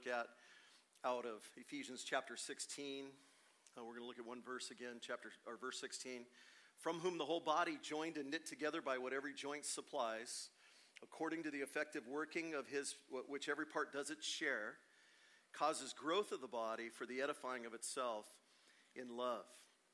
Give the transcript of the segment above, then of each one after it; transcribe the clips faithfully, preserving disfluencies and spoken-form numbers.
look at out of Ephesians chapter sixteen. Uh, we're going to look at one verse again, chapter or verse sixteen. From whom the whole body, joined and knit together by what every joint supplies, according to the effective working of his, which every part does its share, causes growth of the body for the edifying of itself in love.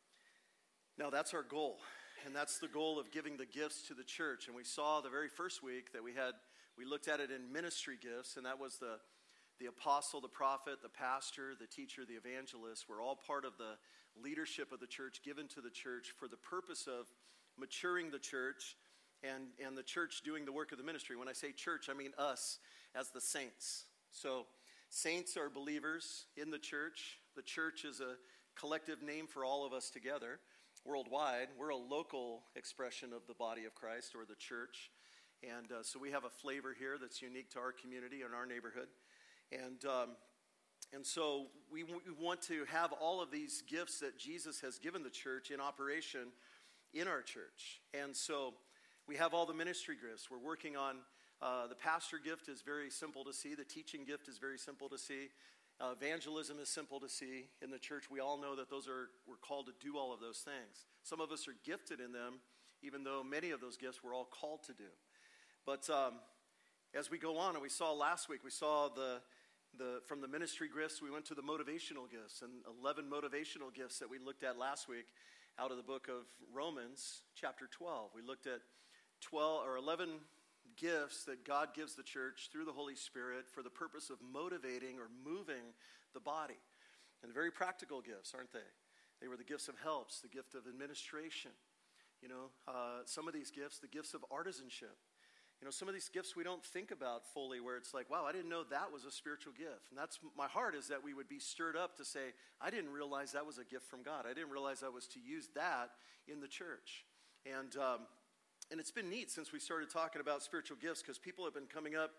Now that's our goal, and that's the goal of giving the gifts to the church. And we saw the very first week that we had, we looked at it in ministry gifts, and that was the the apostle, the prophet, the pastor, the teacher, the evangelist. We're all part of the leadership of the church given to the church for the purpose of maturing the church and, and the church doing the work of the ministry. When I say church, I mean us as the saints. So saints are believers in the church. The church is a collective name for all of us together worldwide. We're a local expression of the body of Christ, or the church. And uh, so we have a flavor here that's unique to our community and our neighborhood. And um, and so we, we want to have all of these gifts that Jesus has given the church in operation in our church. And so we have all the ministry gifts. We're working on, uh, the pastor gift is very simple to see. The teaching gift is very simple to see. Uh, evangelism is simple to see in the church. We all know that those are, we're called to do all of those things. Some of us are gifted in them, even though many of those gifts we're all called to do. But um, as we go on, and we saw last week, we saw the The, from the ministry gifts, we went to the motivational gifts, and eleven motivational gifts that we looked at last week out of the book of Romans, chapter twelve. We looked at twelve or eleven gifts that God gives the church through the Holy Spirit for the purpose of motivating or moving the body. And very practical gifts, aren't they? They were the gifts of helps, the gift of administration. You know, uh, some of these gifts, the gifts of artisanship. You know, some of these gifts we don't think about fully, where it's like, wow, I didn't know that was a spiritual gift. And that's my heart, is that we would be stirred up to say, I didn't realize that was a gift from God. I didn't realize I was to use that in the church. And um, and it's been neat since we started talking about spiritual gifts, because people have been coming up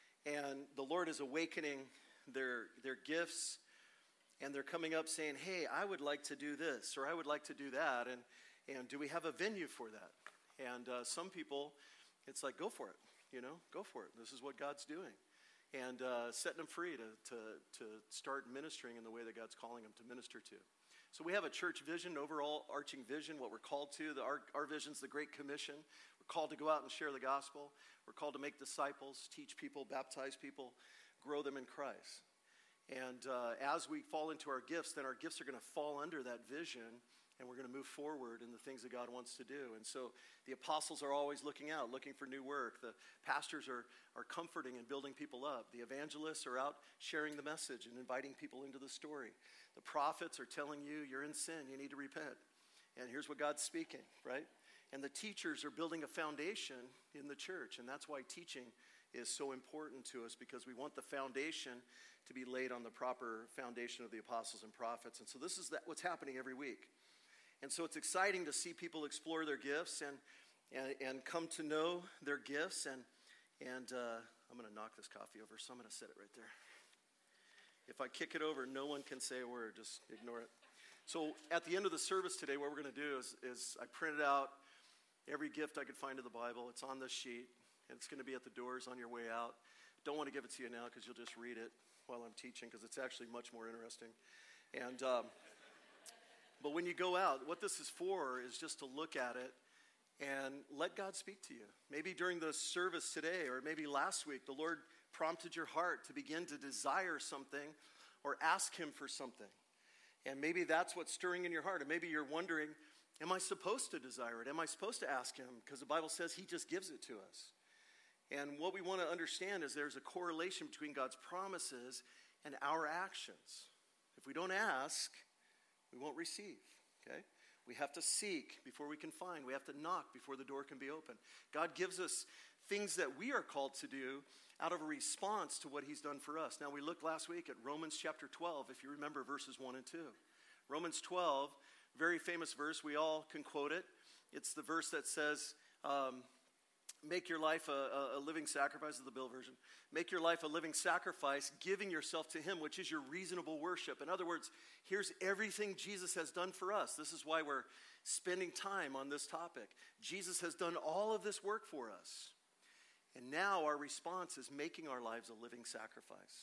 and the Lord is awakening their their gifts, and they're coming up saying, hey, I would like to do this, or I would like to do that. And, and do we have a venue for that? And uh, some people, it's like, go for it, you know, go for it. This is what God's doing. And uh, setting them free to, to, to start ministering in the way that God's calling them to minister to. So we have a church vision, overall arching vision, what we're called to. The, our, our vision's the Great Commission. We're called to go out and share the gospel. We're called to make disciples, teach people, baptize people, grow them in Christ. And uh, as we fall into our gifts, then our gifts are going to fall under that vision, and we're going to move forward in the things that God wants to do. And so the apostles are always looking out, looking for new work. The pastors are, are comforting and building people up. The evangelists are out sharing the message and inviting people into the story. The prophets are telling you, you're in sin, you need to repent. And here's what God's speaking, right? And the teachers are building a foundation in the church. And that's why teaching is so important to us, because we want the foundation to be laid on the proper foundation of the apostles and prophets. And so this is that, what's happening every week. And so it's exciting to see people explore their gifts and and, and come to know their gifts. And and uh, I'm going to knock this coffee over, so I'm going to set it right there. If I kick it over, no one can say a word. Just ignore it. So at the end of the service today, what we're going to do is, is I printed out every gift I could find in the Bible. It's on this sheet, and it's going to be at the doors on your way out. Don't want to give it to you now because you'll just read it while I'm teaching, because it's actually much more interesting. And um, but when you go out, what this is for is just to look at it and let God speak to you. Maybe during the service today, or maybe last week, the Lord prompted your heart to begin to desire something or ask him for something. And maybe that's what's stirring in your heart. And maybe you're wondering, am I supposed to desire it? Am I supposed to ask him? Because the Bible says he just gives it to us. And what we want to understand is there's a correlation between God's promises and our actions. If we don't ask, we won't receive, okay? We have to seek before we can find. We have to knock before the door can be opened. God gives us things that we are called to do out of a response to what he's done for us. Now, we looked last week at Romans chapter twelve, if you remember verses one and two. Romans twelve, very famous verse. We all can quote it. It's the verse that says, um, make your life a, a living sacrifice, of the Bill version. Make your life a living sacrifice, giving yourself to him, which is your reasonable worship. In other words, here's everything Jesus has done for us. This is why we're spending time on this topic. Jesus has done all of this work for us. And now our response is making our lives a living sacrifice.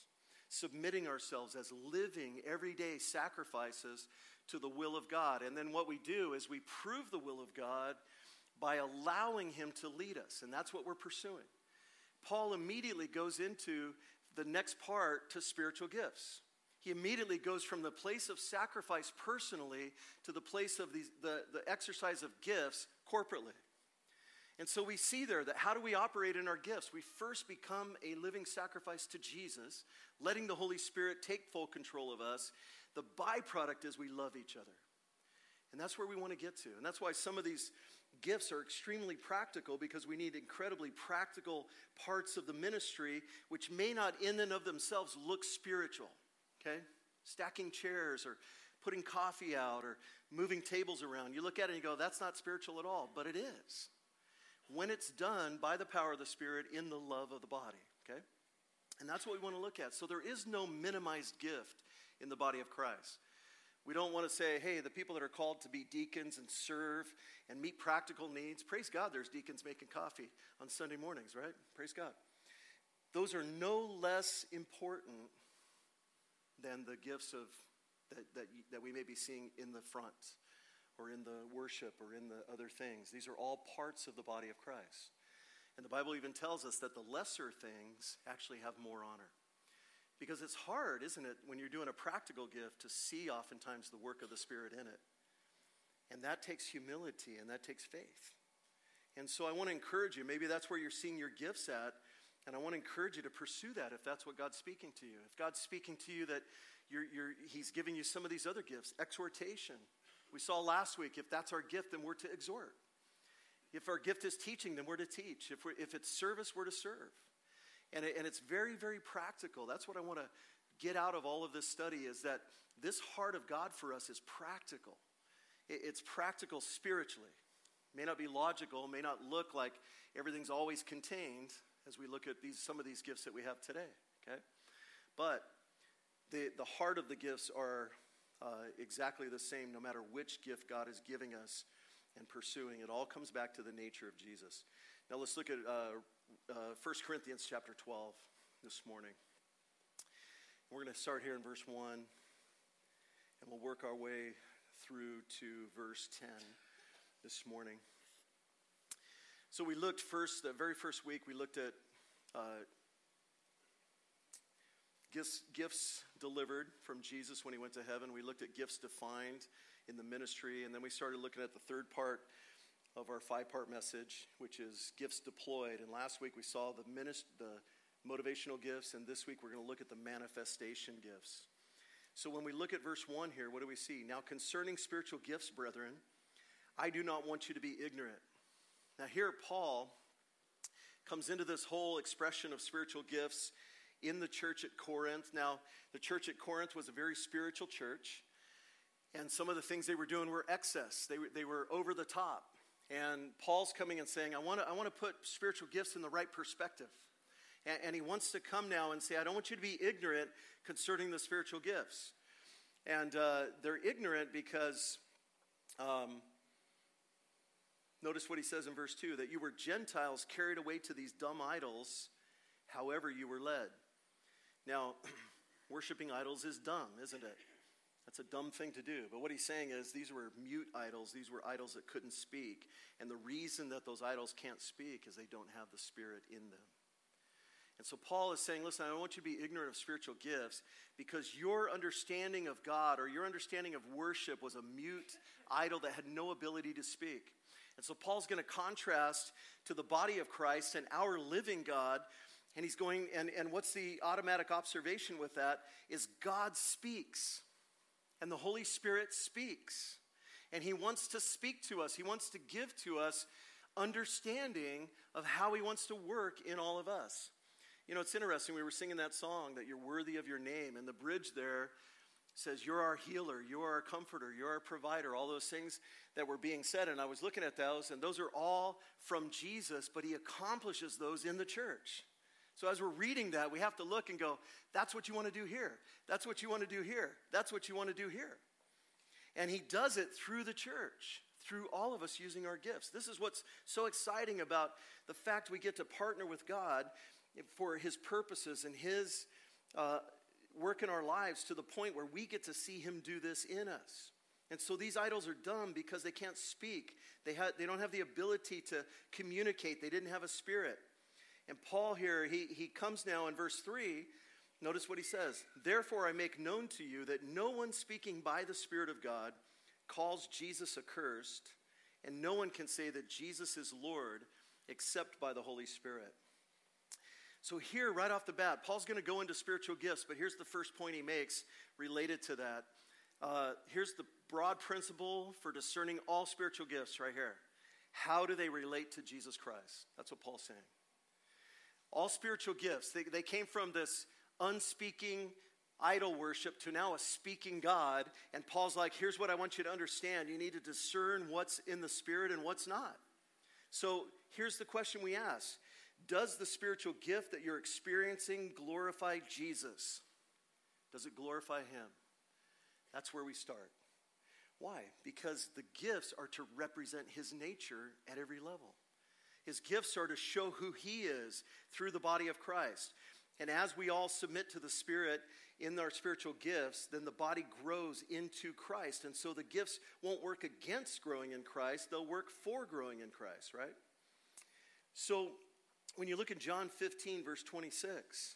submitting ourselves as living, everyday sacrifices to the will of God. And then what we do is we prove the will of God by allowing him to lead us. And that's what we're pursuing. Paul immediately goes into the next part to spiritual gifts. He immediately goes from the place of sacrifice personally to the place of these, the, the exercise of gifts corporately. And so we see there that how do we operate in our gifts? We first become a living sacrifice to Jesus, letting the Holy Spirit take full control of us. The byproduct is we love each other. And that's where we want to get to. And that's why some of these gifts are extremely practical, because we need incredibly practical parts of the ministry, which may not in and of themselves look spiritual, okay? Stacking chairs or putting coffee out or moving tables around. You look at it and you go, that's not spiritual at all, but it is. When it's done by the power of the Spirit in the love of the body, okay? And that's what we want to look at. So there is no minimized gift in the body of Christ. We don't want to say, hey, the people that are called to be deacons and serve and meet practical needs, praise God, there's deacons making coffee on Sunday mornings, right? Praise God. Those are no less important than the gifts of that, that, that we may be seeing in the front or in the worship or in the other things. These are all parts of the body of Christ. And the Bible even tells us that the lesser things actually have more honor. Because it's hard, isn't it, when you're doing a practical gift to see oftentimes the work of the Spirit in it. And that takes humility and that takes faith. And so I want to encourage you, maybe that's where you're seeing your gifts at, and I want to encourage you to pursue that if that's what God's speaking to you. If God's speaking to you that you're, you're, he's giving you some of these other gifts, exhortation. We saw last week, if that's our gift, then we're to exhort. If our gift is teaching, then we're to teach. If, we're, if it's service, we're to serve. And, it, and it's very, very practical. That's what I want to get out of all of this study, is that this heart of God for us is practical. It, it's practical spiritually. May not be logical, may not look like everything's always contained as we look at these some of these gifts that we have today, okay? But the, the heart of the gifts are uh, exactly the same no matter which gift God is giving us and pursuing. It all comes back to the nature of Jesus. Now let's look at uh, uh, First Corinthians chapter twelve this morning. We're going to start here in verse one, and we'll work our way through to verse ten this morning. So we looked first, the very first week, we looked at uh, gifts, gifts delivered from Jesus when he went to heaven. We looked at gifts defined in the ministry, and then we started looking at the third part of our five-part message, which is gifts deployed. And last week we saw the, minist- the motivational gifts, and this week we're going to look at the manifestation gifts. So when we look at verse one here, what do we see? Now concerning spiritual gifts, brethren, I do not want you to be ignorant. Now here Paul comes into this whole expression of spiritual gifts in the church at Corinth. Now the church at Corinth was a very spiritual church, and some of the things they were doing were excess. They were, they were over the top. And Paul's coming and saying, I want to I want to put spiritual gifts in the right perspective. And, and he wants to come now and say, I don't want you to be ignorant concerning the spiritual gifts. And uh, they're ignorant because, um, notice what he says in verse two, that you were Gentiles carried away to these dumb idols, however you were led. Now, worshiping idols is dumb, isn't it? That's a dumb thing to do. But what he's saying is these were mute idols. These were idols that couldn't speak. And the reason that those idols can't speak is they don't have the Spirit in them. And so Paul is saying, listen, I don't want you to be ignorant of spiritual gifts because your understanding of God or your understanding of worship was a mute idol that had no ability to speak. And so Paul's going to contrast to the body of Christ and our living God. And he's going, and, and what's the automatic observation with that is God speaks. And the Holy Spirit speaks. And he wants to speak to us. He wants to give to us understanding of how he wants to work in all of us. You know, it's interesting. We were singing that song that you're worthy of your name. And the bridge there says, you're our healer. You're our comforter. You're our provider. All those things that were being said. And I was looking at those. And those are all from Jesus. But he accomplishes those in the church. So as we're reading that, we have to look and go, that's what you want to do here. That's what you want to do here. That's what you want to do here. And he does it through the church, through all of us using our gifts. This is what's so exciting about the fact we get to partner with God for his purposes and his uh, work in our lives to the point where we get to see him do this in us. And so these idols are dumb because they can't speak. They, ha- they don't have the ability to communicate. They didn't have a spirit. And Paul here, he, he comes now in verse three. Notice what he says. Therefore I make known to you that no one speaking by the Spirit of God calls Jesus accursed, and no one can say that Jesus is Lord except by the Holy Spirit. So here, right off the bat, Paul's going to go into spiritual gifts, but here's the first point he makes related to that. Uh, here's the broad principle for discerning all spiritual gifts right here. How do they relate to Jesus Christ? That's what Paul's saying. All spiritual gifts, they, they came from this unspeaking idol worship to now a speaking God. And Paul's like, here's what I want you to understand. You need to discern what's in the Spirit and what's not. So here's the question we ask. Does the spiritual gift that you're experiencing glorify Jesus? Does it glorify him? That's where we start. Why? Because the gifts are to represent his nature at every level. His gifts are to show who he is through the body of Christ. And as we all submit to the Spirit in our spiritual gifts, then the body grows into Christ. And so the gifts won't work against growing in Christ. They'll work for growing in Christ, right? So when you look at John fifteen, verse twenty-six,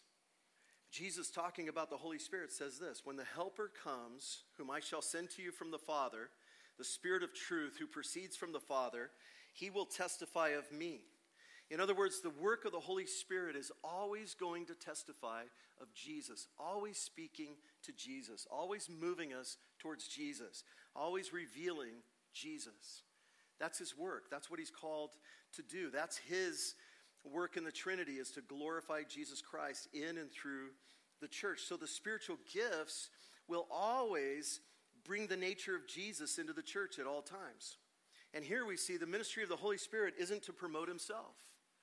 Jesus talking about the Holy Spirit says this, when the Helper comes, whom I shall send to you from the Father, the Spirit of truth who proceeds from the Father, he will testify of me. In other words, the work of the Holy Spirit is always going to testify of Jesus, always speaking to Jesus, always moving us towards Jesus, always revealing Jesus. That's his work. That's what he's called to do. That's his work in the Trinity, is to glorify Jesus Christ in and through the church. So the spiritual gifts will always bring the nature of Jesus into the church at all times. And here we see the ministry of the Holy Spirit isn't to promote himself.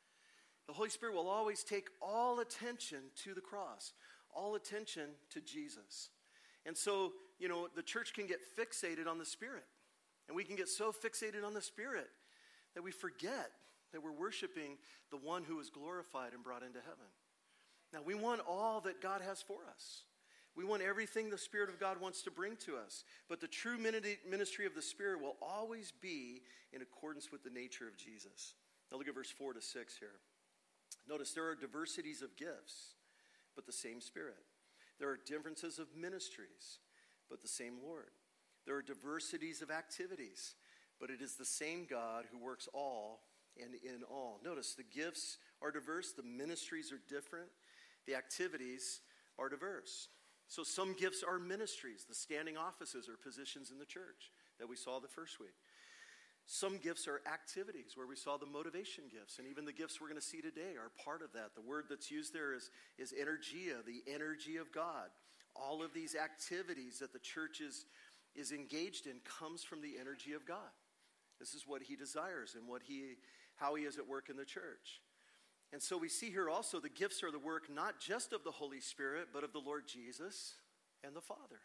The Holy Spirit will always take all attention to the cross, all attention to Jesus. And so, you know, the church can get fixated on the Spirit. And we can get so fixated on the Spirit that we forget that we're worshiping the one who is glorified and brought into heaven. Now, we want all that God has for us. We want everything the Spirit of God wants to bring to us. But the true ministry of the Spirit will always be in accordance with the nature of Jesus. Now look at verse four to six here. Notice there are diversities of gifts, but the same Spirit. There are differences of ministries, but the same Lord. There are diversities of activities, but it is the same God who works all and in all. Notice the gifts are diverse, the ministries are different, the activities are diverse. So some gifts are ministries, the standing offices or positions in the church that we saw the first week. Some gifts are activities, where we saw the motivation gifts, and even the gifts we're going to see today are part of that. The word that's used there is, is energia, the energy of God. All of these activities that the church is, is engaged in comes from the energy of God. This is what he desires and what he, how he is at work in the church. And so we see here also the gifts are the work not just of the Holy Spirit, but of the Lord Jesus and the Father.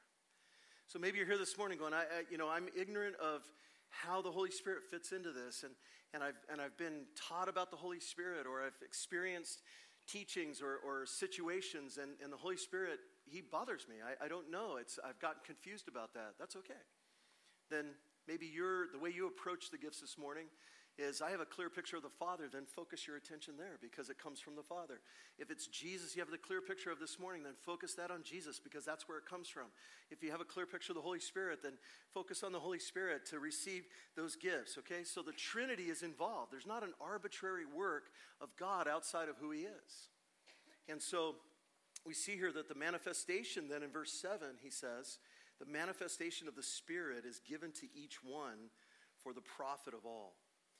So maybe you're here this morning going, I, I you know, I'm ignorant of how the Holy Spirit fits into this, and, and, I've, and I've been taught about the Holy Spirit, or I've experienced teachings or, or situations, and, and the Holy Spirit, he bothers me. I, I don't know. It's, I've gotten confused about that. That's okay. Then maybe you're, the way you approach the gifts this morning is, I have a clear picture of the Father, then focus your attention there because it comes from the Father. If it's Jesus you have the clear picture of this morning, then focus that on Jesus because that's where it comes from. If you have a clear picture of the Holy Spirit, then focus on the Holy Spirit to receive those gifts, okay? So the Trinity is involved. There's not an arbitrary work of God outside of who he is. And so we see here that the manifestation then in verse seven, he says, the manifestation of the Spirit is given to each one for the profit of all.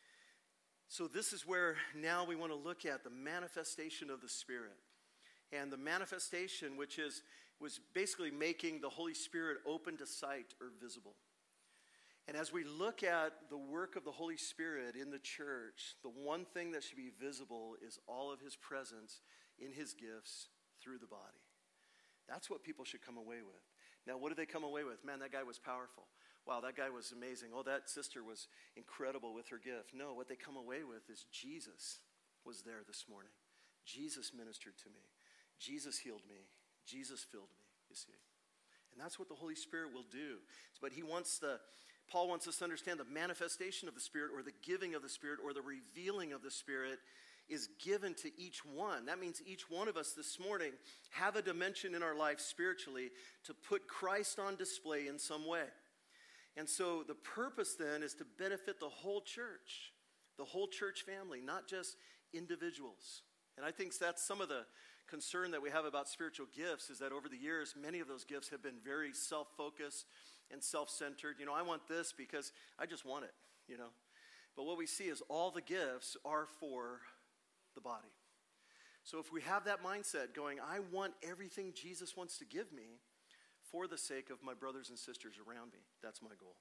So this is where now we want to look at the manifestation of the Spirit. And the manifestation, which is was basically making the Holy Spirit open to sight or visible. And as we look at the work of the Holy Spirit in the church, the one thing that should be visible is all of his presence in his gifts through the body. That's what people should come away with. Now, what did they come away with? Man, that guy was powerful. Wow, that guy was amazing. Oh, that sister was incredible with her gift. No, what they come away with is Jesus was there this morning. Jesus ministered to me. Jesus healed me. Jesus filled me. you see. And that's what the Holy Spirit will do. But he wants the, Paul wants us to understand the manifestation of the Spirit, or the giving of the Spirit, or the revealing of the Spirit is given to each one. That means each one of us this morning have a dimension in our life spiritually to put Christ on display in some way. And so the purpose then is to benefit the whole church, the whole church family, not just individuals. And I think that's some of the concern that we have about spiritual gifts, is that over the years, many of those gifts have been very self-focused and self-centered. You know, I want this because I just want it, you know. But what we see is all the gifts are for the body. So if we have that mindset going, I want everything Jesus wants to give me for the sake of my brothers and sisters around me. That's my goal.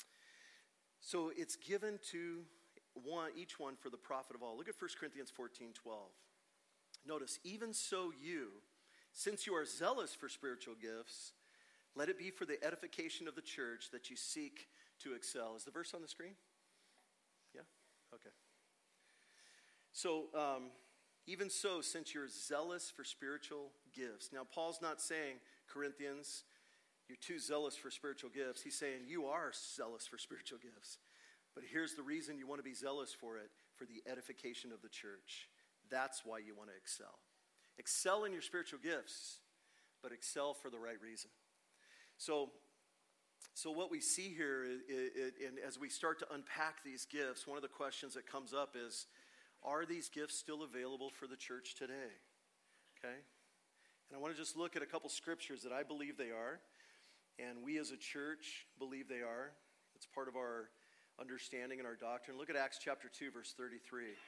So it's given to one, each one for the profit of all. Look at First Corinthians fourteen twelve. Notice, even so you, since you are zealous for spiritual gifts, let it be for the edification of the church that you seek to excel. Is the verse on the screen? Yeah? Okay. So, um, even so, since you're zealous for spiritual gifts. Now, Paul's not saying, Corinthians, you're too zealous for spiritual gifts. He's saying you are zealous for spiritual gifts. But here's the reason you want to be zealous for it, for the edification of the church. That's why you want to excel. Excel in your spiritual gifts, but excel for the right reason. So, so what we see here, is, is, and as we start to unpack these gifts, one of the questions that comes up is, are these gifts still available for the church today? Okay? And I want to just look at a couple scriptures that I believe they are, and we as a church believe they are. It's part of our understanding and our doctrine. Look at Acts chapter two, verse thirty-three.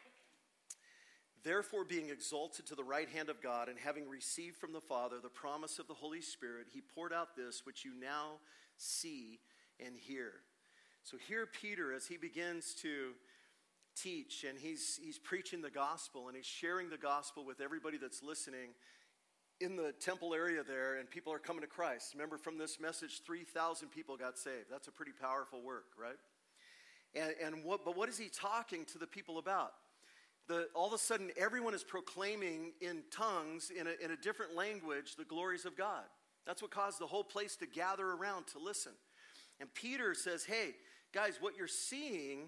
Therefore, being exalted to the right hand of God, and having received from the Father the promise of the Holy Spirit, he poured out this which you now see and hear. So here Peter, as he begins to teach, and he's, he's preaching the gospel, and he's sharing the gospel with everybody that's listening in the temple area there, and people are coming to Christ. Remember, from this message, three thousand people got saved. That's a pretty powerful work, right? And, and what, but what is he talking to the people about? The, all of a sudden, everyone is proclaiming in tongues, in a, in a different language, the glories of God. That's what caused the whole place to gather around to listen. And Peter says, hey, guys, what you're seeing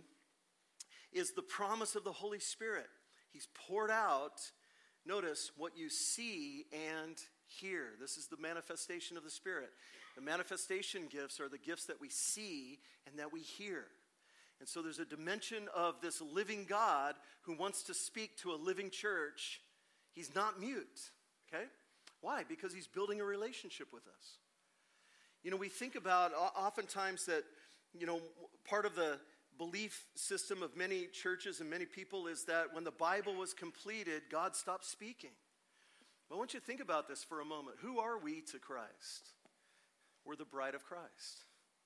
is the promise of the Holy Spirit. He's poured out, notice, what you see and hear. This is the manifestation of the Spirit. The manifestation gifts are the gifts that we see and that we hear. And so there's a dimension of this living God who wants to speak to a living church. He's not mute, okay? Why? Because he's building a relationship with us. You know, we think about oftentimes that, you know, part of the belief system of many churches and many people is that when the Bible was completed, God stopped speaking. Well, I want you to think about this for a moment. Who are we to Christ? We're the bride of Christ.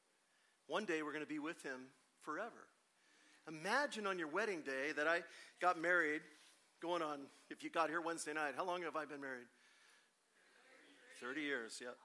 One day we're going to be with him forever. Imagine on your wedding day that I got married, going on, if you got here Wednesday night, how long have I been married? thirty years, yeah.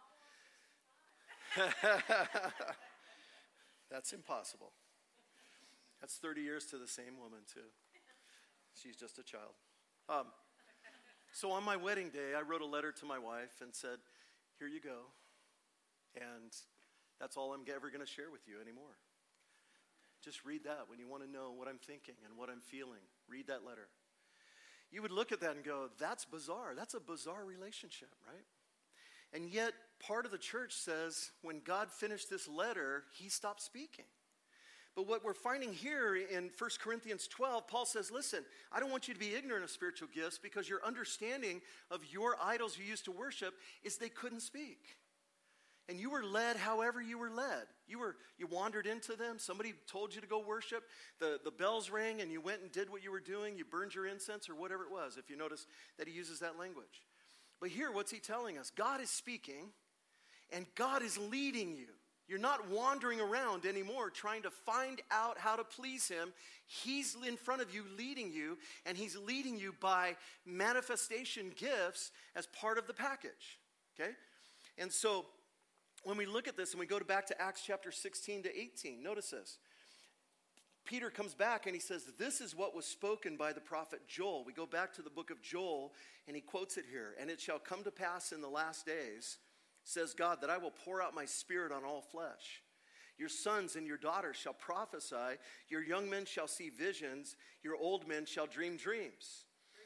That's impossible. That's thirty years to the same woman, too. She's just a child. Um, so on my wedding day, I wrote a letter to my wife and said, here you go. And that's all I'm ever going to share with you anymore. Just read that when you want to know what I'm thinking and what I'm feeling. Read that letter. You would look at that and go, that's bizarre. That's a bizarre relationship, right? And yet, part of the church says, when God finished this letter, he stopped speaking. But what we're finding here in First Corinthians twelve, Paul says, listen, I don't want you to be ignorant of spiritual gifts, because your understanding of your idols you used to worship is they couldn't speak. And you were led however you were led. You were you wandered into them. Somebody told you to go worship. The, the bells rang and you went and did what you were doing. You burned your incense or whatever it was, if you notice that he uses that language. But here, what's he telling us? God is speaking and God is leading you. You're not wandering around anymore trying to find out how to please him. He's in front of you leading you, and he's leading you by manifestation gifts as part of the package. Okay? And so when we look at this and we go back to Acts chapter sixteen to eighteen, notice this. Peter comes back and he says, this is what was spoken by the prophet Joel. We go back to the book of Joel and he quotes it here. And it shall come to pass in the last days, says God, that I will pour out my Spirit on all flesh. Your sons and your daughters shall prophesy. Your young men shall see visions. Your old men shall dream dreams.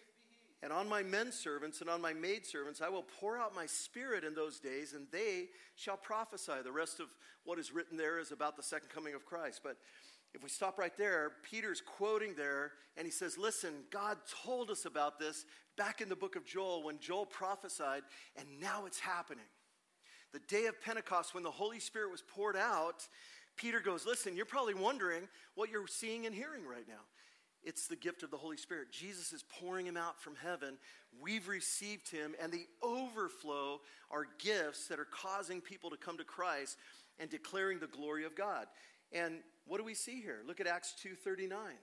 And on my men servants and on my maid servants I will pour out my Spirit in those days, and they shall prophesy. The rest of what is written there is about the second coming of Christ. But if we stop right there, Peter's quoting there, and he says, listen, God told us about this back in the book of Joel when Joel prophesied, and now it's happening. The day of Pentecost, when the Holy Spirit was poured out, Peter goes, listen, you're probably wondering what you're seeing and hearing right now. It's the gift of the Holy Spirit. Jesus is pouring him out from heaven. We've received him, and the overflow are gifts that are causing people to come to Christ and declaring the glory of God. And what do we see here? Look at Acts two thirty-nine.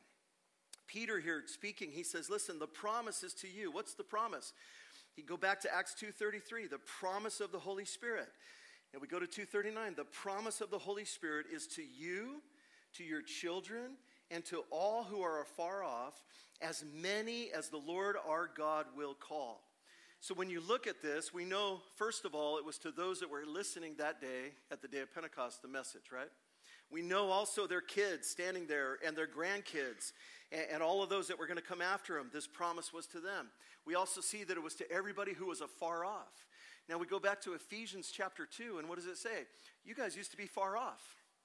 Peter here speaking, he says, listen, the promise is to you. What's the promise? You go back to Acts two thirty-three, the promise of the Holy Spirit. And we go to two thirty-nine, the promise of the Holy Spirit is to you, to your children, and to all who are afar off, as many as the Lord our God will call. So when you look at this, we know, first of all, it was to those that were listening that day, at the day of Pentecost, the message, right? We know also their kids standing there and their grandkids and, and all of those that were going to come after them. This promise was to them. We also see that it was to everybody who was afar off. Now we go back to Ephesians chapter two, and what does it say? You guys used to be far off,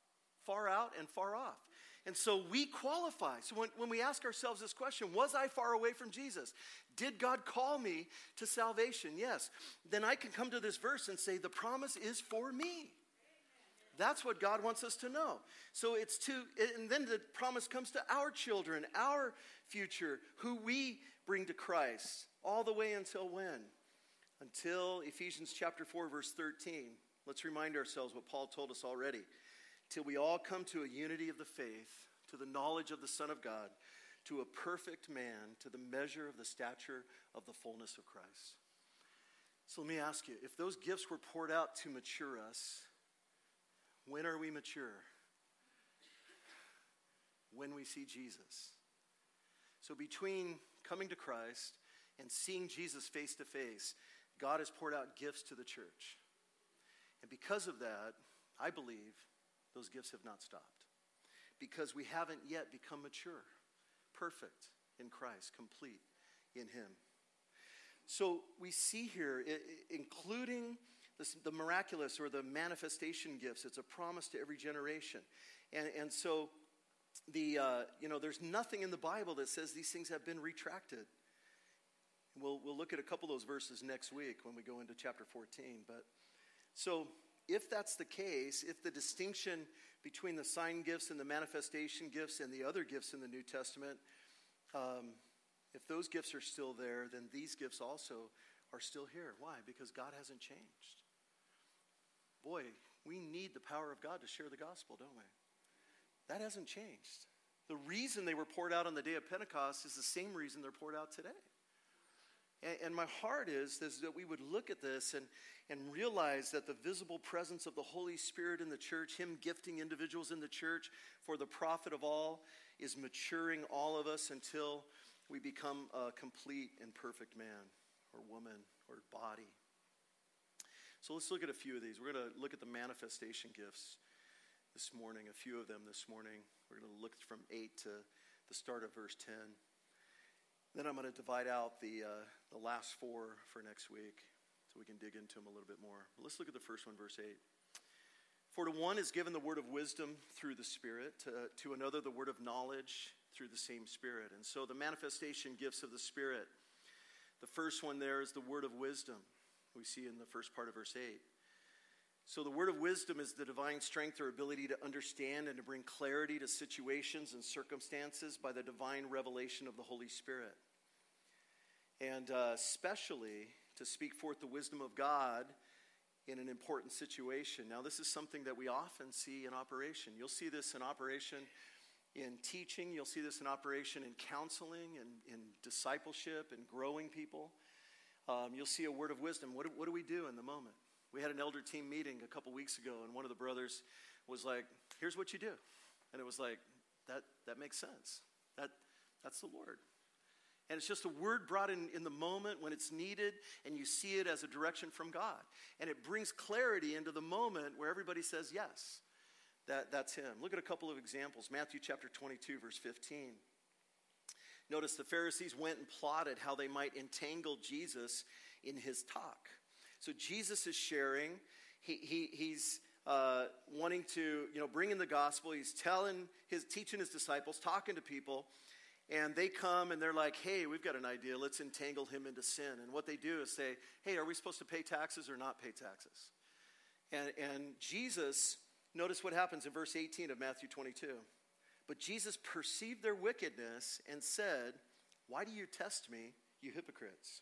far out and far off. And so we qualify. So when, when we ask ourselves this question, was I far away from Jesus? Did God call me to salvation? Yes. Then I can come to this verse and say, the promise is for me. That's what God wants us to know. So it's to, and then the promise comes to our children, our future, who we bring to Christ, all the way until when? Until Ephesians chapter four, verse thirteen. Let's remind ourselves what Paul told us already. Till we all come to a unity of the faith, to the knowledge of the Son of God, to a perfect man, to the measure of the stature of the fullness of Christ. So let me ask you, if those gifts were poured out to mature us, when are we mature? When we see Jesus. So between coming to Christ and seeing Jesus face to face, God has poured out gifts to the church. And because of that, I believe those gifts have not stopped. Because we haven't yet become mature, perfect in Christ, complete in him. So we see here, including This, the miraculous or the manifestation gifts, it's a promise to every generation. And, and so, the uh, you know, there's nothing in the Bible that says these things have been retracted. We'll, we'll look at a couple of those verses next week when we go into chapter fourteen. But so, if that's the case, if the distinction between the sign gifts and the manifestation gifts and the other gifts in the New Testament, um, if those gifts are still there, then these gifts also are still here. Why? Because God hasn't changed. Boy, we need the power of God to share the gospel, don't we? That hasn't changed. The reason they were poured out on the day of Pentecost is the same reason they're poured out today. And, and my heart is, is that we would look at this and, and realize that the visible presence of the Holy Spirit in the church, him gifting individuals in the church for the profit of all, is maturing all of us until we become a complete and perfect man or woman or body. So let's look at a few of these. We're going to look at the manifestation gifts this morning, a few of them this morning. We're going to look from eight to the start of verse ten. Then I'm going to divide out the uh, the last four for next week so we can dig into them a little bit more. But let's look at the first one, verse eight. For to one is given the word of wisdom through the Spirit, to, to another the word of knowledge through the same Spirit. And so the manifestation gifts of the Spirit, the first one there is the word of wisdom. We see in the first part of verse eight. So the word of wisdom is the divine strength or ability to understand and to bring clarity to situations and circumstances by the divine revelation of the Holy Spirit. And uh, especially to speak forth the wisdom of God in an important situation. Now this is something that we often see in operation. You'll see this in operation in teaching. You'll see this in operation in counseling and in discipleship and growing people. Um, you'll see a word of wisdom. What do, what do we do in the moment? We had an elder team meeting a couple weeks ago, and one of the brothers was like, here's what you do. And it was like, that that makes sense. That That's the Lord. And it's just a word brought in in the moment when it's needed, and you see it as a direction from God. And it brings clarity into the moment where everybody says yes. That, that's him. Look at a couple of examples. Matthew chapter twenty-two, verse fifteen. Notice the Pharisees went and plotted how they might entangle Jesus in his talk. So Jesus is sharing. He, he, he's uh, wanting to, you know, bring in the gospel. He's telling his, teaching his disciples, talking to people. And they come and they're like, hey, we've got an idea. Let's entangle him into sin. And what they do is say, hey, are we supposed to pay taxes or not pay taxes? And, and Jesus, notice what happens in verse eighteen of Matthew twenty-two. But Jesus perceived their wickedness and said, why do you test me, you hypocrites?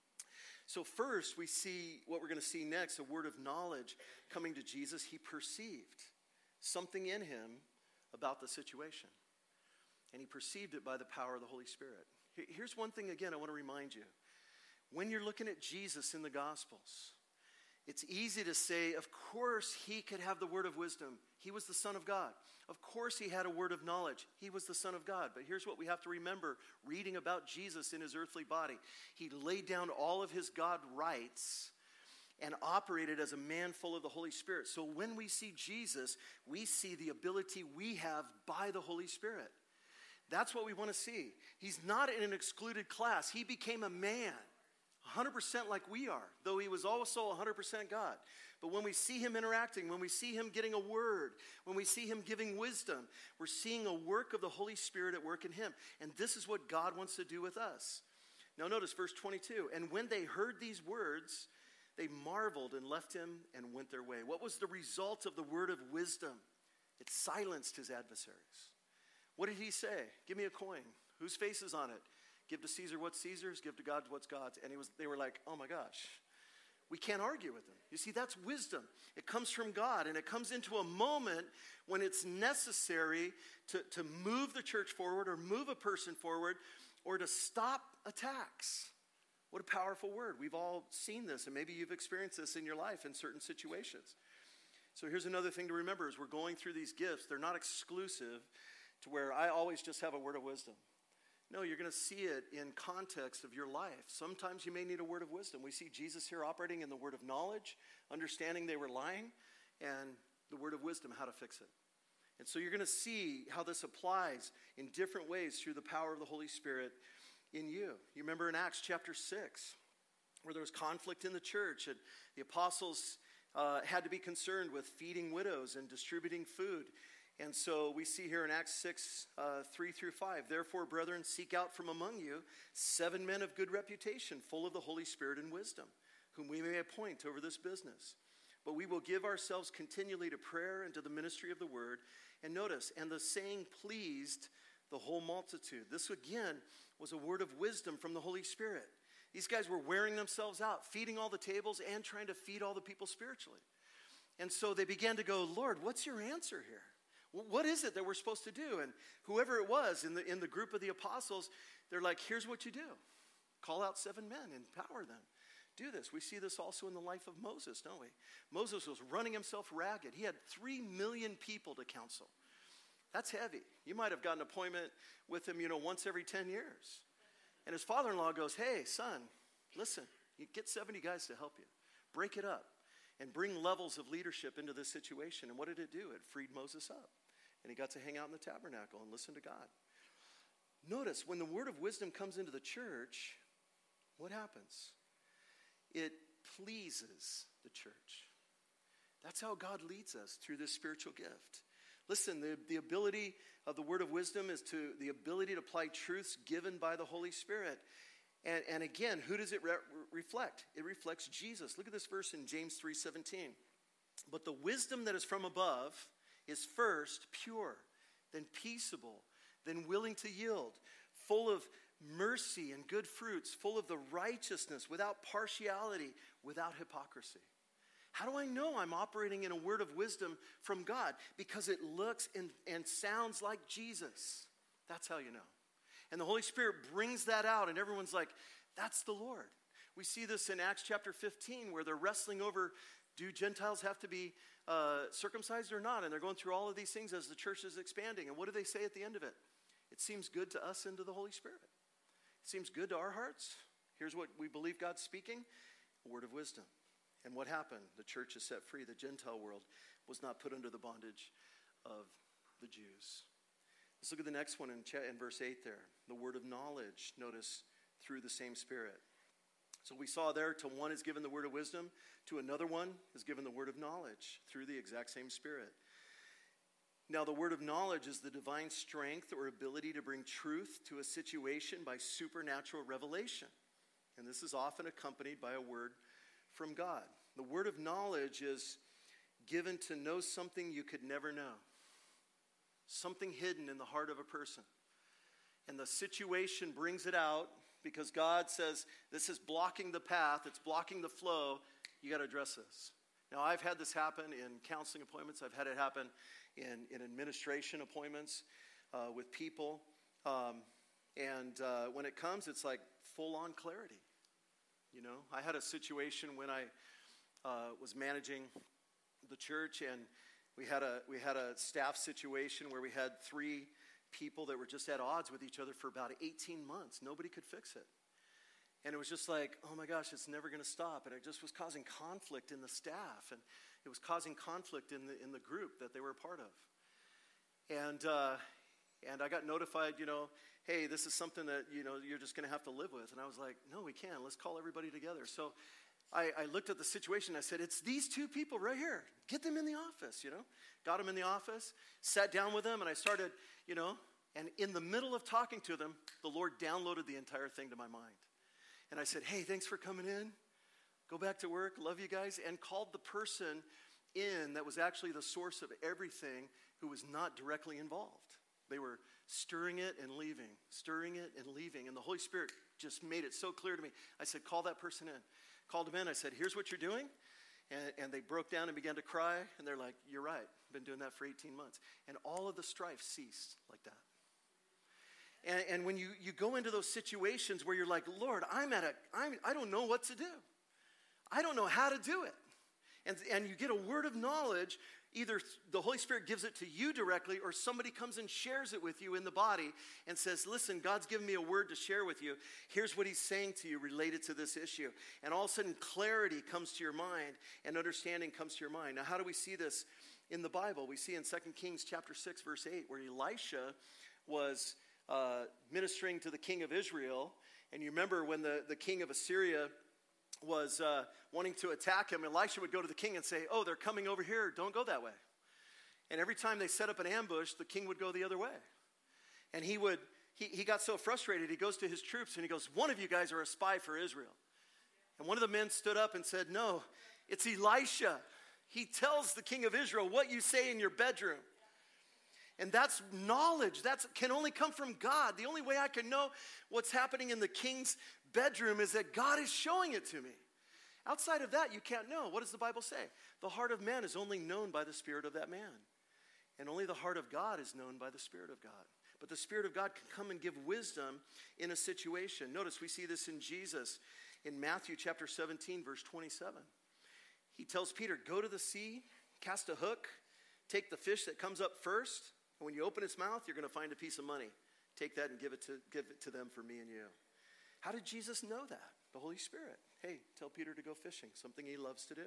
So first we see what we're going to see next, a word of knowledge coming to Jesus. He perceived something in him about the situation. And he perceived it by the power of the Holy Spirit. Here's one thing, again, I want to remind you. When you're looking at Jesus in the Gospels, it's easy to say, of course he could have the word of wisdom. He was the Son of God. Of course he had a word of knowledge. He was the Son of God. But here's what we have to remember, reading about Jesus in his earthly body. He laid down all of his God rights and operated as a man full of the Holy Spirit. So when we see Jesus, we see the ability we have by the Holy Spirit. That's what we want to see. He's not in an excluded class. He became a man, one hundred percent like we are, though he was also one hundred percent God. But when we see him interacting, when we see him getting a word, when we see him giving wisdom, we're seeing a work of the Holy Spirit at work in him. And this is what God wants to do with us. Now notice verse twenty-two. And when they heard these words, they marveled and left him and went their way. What was the result of the word of wisdom? It silenced his adversaries. What did he say? Give me a coin. Whose face is on it? Give to Caesar what's Caesar's, give to God what's God's. And he was, they were like, oh my gosh, we can't argue with him. You see, that's wisdom. It comes from God, and it comes into a moment when it's necessary to, to move the church forward or move a person forward or to stop attacks. What a powerful word. We've all seen this, and maybe you've experienced this in your life in certain situations. So here's another thing to remember as we're going through these gifts. They're not exclusive to where I always just have a word of wisdom. No, you're going to see it in context of your life. Sometimes you may need a word of wisdom. We see Jesus here operating in the word of knowledge, understanding they were lying, and the word of wisdom, how to fix it. And so you're going to see how this applies in different ways through the power of the Holy Spirit in you. You remember in Acts chapter six, where there was conflict in the church, and the apostles uh, had to be concerned with feeding widows and distributing food. And so we see here in Acts six, uh, three through five, therefore, brethren, seek out from among you seven men of good reputation, full of the Holy Spirit and wisdom, whom we may appoint over this business. But we will give ourselves continually to prayer and to the ministry of the word. And notice, and the saying pleased the whole multitude. This again was a word of wisdom from the Holy Spirit. These guys were wearing themselves out, feeding all the tables and trying to feed all the people spiritually. And so they began to go, Lord, what's your answer here? What is it that we're supposed to do? And whoever it was in the in the group of the apostles, they're like, here's what you do. Call out seven men, empower them. Do this. We see this also in the life of Moses, don't we? Moses was running himself ragged. He had three million people to counsel. That's heavy. You might have gotten an appointment with him, you know, once every ten years. And his father-in-law goes, hey, son, listen, you get seventy guys to help you. Break it up. And bring levels of leadership into this situation. And what did it do? It freed Moses up. And he got to hang out in the tabernacle and listen to God. Notice, when the word of wisdom comes into the church, what happens? It pleases the church. That's how God leads us through this spiritual gift. Listen, the, the ability of the word of wisdom is to the ability to apply truths given by the Holy Spirit. And, and again, who does it re- reflect? It reflects Jesus. Look at this verse in James three seventeen. But the wisdom that is from above is first pure, then peaceable, then willing to yield, full of mercy and good fruits, full of the righteousness, without partiality, without hypocrisy. How do I know I'm operating in a word of wisdom from God? Because it looks and, and sounds like Jesus. That's how you know. And the Holy Spirit brings that out, and everyone's like, that's the Lord. We see this in Acts chapter fifteen, where they're wrestling over, do Gentiles have to be uh, circumcised or not? And they're going through all of these things as the church is expanding. And what do they say at the end of it? It seems good to us and to the Holy Spirit. Seems good to our hearts. Here's what we believe God's speaking, a word of wisdom. And what happened? The church is set free. The Gentile world was not put under the bondage of the Jews. Let's look at the next one in, in verse eight there. The word of knowledge, notice, through the same Spirit. So we saw there, to one is given the word of wisdom, to another one is given the word of knowledge through the exact same Spirit. Now, the word of knowledge is the divine strength or ability to bring truth to a situation by supernatural revelation. And this is often accompanied by a word from God. The word of knowledge is given to know something you could never know. Something hidden in the heart of a person. And the situation brings it out because God says, this is blocking the path, it's blocking the flow, you got to address this. Now, I've had this happen in counseling appointments. I've had it happen in, in administration appointments uh, with people. Um, and uh, when it comes, it's like full-on clarity. You know, I had a situation when I uh, was managing the church, and we had a we had a staff situation where we had three people that were just at odds with each other for about eighteen months. Nobody could fix it. And it was just like, oh my gosh, it's never going to stop. And it just was causing conflict in the staff. And it was causing conflict in the in the group that they were a part of. And uh, and I got notified, you know, hey, this is something that, you know, you're just going to have to live with. And I was like, no, we can't. Let's call everybody together. So I, I looked at the situation. I said, it's these two people right here. Get them in the office, you know. Got them in the office, sat down with them, and I started, you know, and in the middle of talking to them, the Lord downloaded the entire thing to my mind. And I said, hey, thanks for coming in. Go back to work. Love you guys. And called the person in that was actually the source of everything who was not directly involved. They were stirring it and leaving, stirring it and leaving. And the Holy Spirit just made it so clear to me. I said, call that person in. Called them in. I said, here's what you're doing. And, and they broke down and began to cry. And they're like, you're right. I've been doing that for eighteen months. And all of the strife ceased like that. And, and when you, you go into those situations where you're like, Lord, I'm at a, I'm, I don't know what to do. I don't know how to do it. And, and you get a word of knowledge. Either the Holy Spirit gives it to you directly, or somebody comes and shares it with you in the body and says, listen, God's given me a word to share with you. Here's what he's saying to you related to this issue. And all of a sudden, clarity comes to your mind and understanding comes to your mind. Now, how do we see this in the Bible? We see in Second Kings chapter six, verse eight, where Elisha was uh, ministering to the king of Israel. And you remember when the, the king of Assyria was uh, wanting to attack him, Elisha would go to the king and say, oh, they're coming over here. Don't go that way. And every time they set up an ambush, the king would go the other way. And he would, he, he got so frustrated, he goes to his troops and he goes, one of you guys are a spy for Israel. And one of the men stood up and said, no, it's Elisha. He tells the king of Israel what you say in your bedroom. And that's knowledge. That can only come from God. The only way I can know what's happening in the king's bedroom is that God is showing it to me. Outside of that, you can't know. What does the Bible say? The heart of man is only known by the Spirit of that man. And only the heart of God is known by the Spirit of God. But the Spirit of God can come and give wisdom in a situation. Notice we see this in Jesus in Matthew chapter seventeen, verse twenty-seven. He tells Peter, go to the sea, cast a hook, take the fish that comes up first, and when you open its mouth, you're going to find a piece of money. Take that and give it to give it to them for me and you. How did Jesus know that? The Holy Spirit. Hey, tell Peter to go fishing, something he loves to do.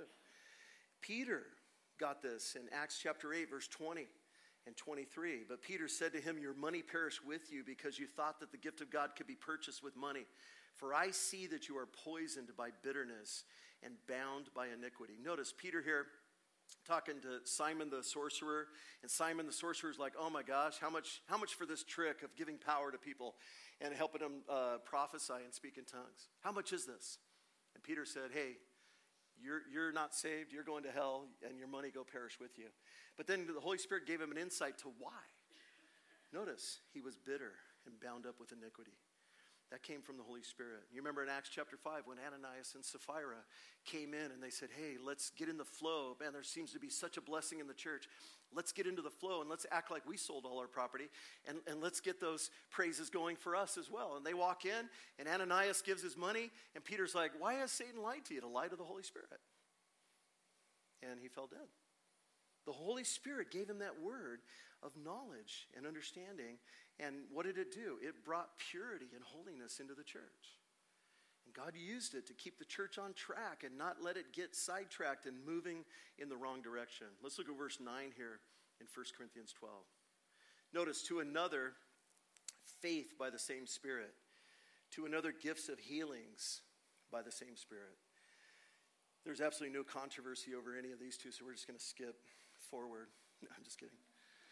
Peter got this in Acts chapter eight, verse twenty and twenty-three. But Peter said to him, your money perish with you because you thought that the gift of God could be purchased with money. For I see that you are poisoned by bitterness and bound by iniquity. Notice Peter here talking to Simon the sorcerer, and Simon the sorcerer is like, oh my gosh, how much, how much for this trick of giving power to people and helping them uh, prophesy and speak in tongues? How much is this? And Peter said, hey, you're, you're not saved, you're going to hell, and your money go perish with you. But then the Holy Spirit gave him an insight to why. Notice, he was bitter and bound up with iniquity. That came from the Holy Spirit. You remember in Acts chapter five when Ananias and Sapphira came in and they said, hey, let's get in the flow. Man, there seems to be such a blessing in the church. Let's get into the flow and let's act like we sold all our property and, and let's get those praises going for us as well. And they walk in and Ananias gives his money and Peter's like, why has Satan lied to you? To lie to the Holy Spirit. And he fell dead. The Holy Spirit gave him that word of knowledge and understanding. And what did it do? It brought purity and holiness into the church. And God used it to keep the church on track and not let it get sidetracked and moving in the wrong direction. Let's look at verse nine here in First Corinthians twelve. Notice, to another, faith by the same Spirit. To another, gifts of healings by the same Spirit. There's absolutely no controversy over any of these two, so we're just going to skip forward. No, I'm just kidding.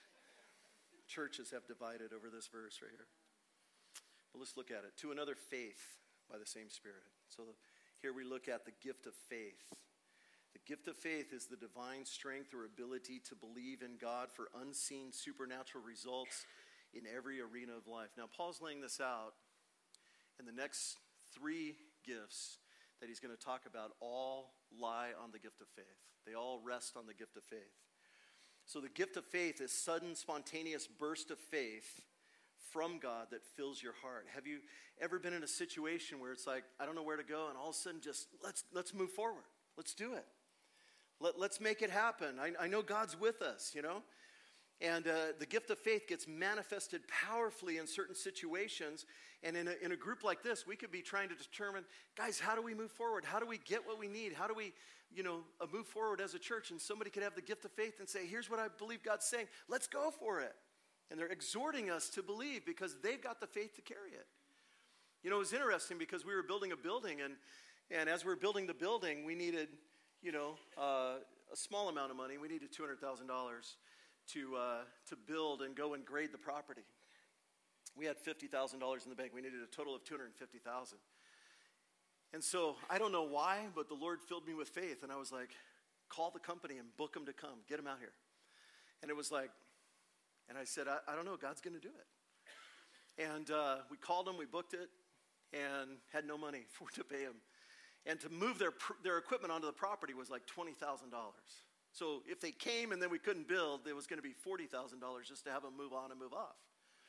Churches have divided over this verse right here. But let's look at it. To another, faith by the same Spirit. So here we look at the gift of faith. The gift of faith is the divine strength or ability to believe in God for unseen supernatural results in every arena of life. Now, Paul's laying this out, and the next three gifts that he's going to talk about all lie on the gift of faith. They all rest on the gift of faith. So the gift of faith is sudden, spontaneous burst of faith from God that fills your heart. Have you ever been in a situation where it's like, I don't know where to go, and all of a sudden just, let's let's move forward. Let's do it. Let, let's make it happen. I, I know God's with us, you know. And uh, the gift of faith gets manifested powerfully in certain situations. And in a, in a group like this, we could be trying to determine, guys, how do we move forward? How do we get what we need? How do we, you know, uh, move forward as a church? And somebody could have the gift of faith and say, here's what I believe God's saying. Let's go for it. And they're exhorting us to believe because they've got the faith to carry it. You know, it was interesting because we were building a building. And, and as we were building the building, we needed, you know, uh, a small amount of money. We needed two hundred thousand dollars. To uh, to build and go and grade the property. We had fifty thousand dollars in the bank. We needed a total of two hundred fifty thousand dollars. And so I don't know why, but the Lord filled me with faith. And I was like, call the company and book them to come. Get them out here. And it was like, and I said, I, I don't know, God's going to do it. And uh, we called them, we booked it, and had no money for to pay them. And to move their their equipment onto the property was like twenty thousand dollars. So if they came and then we couldn't build, it was going to be forty thousand dollars just to have them move on and move off.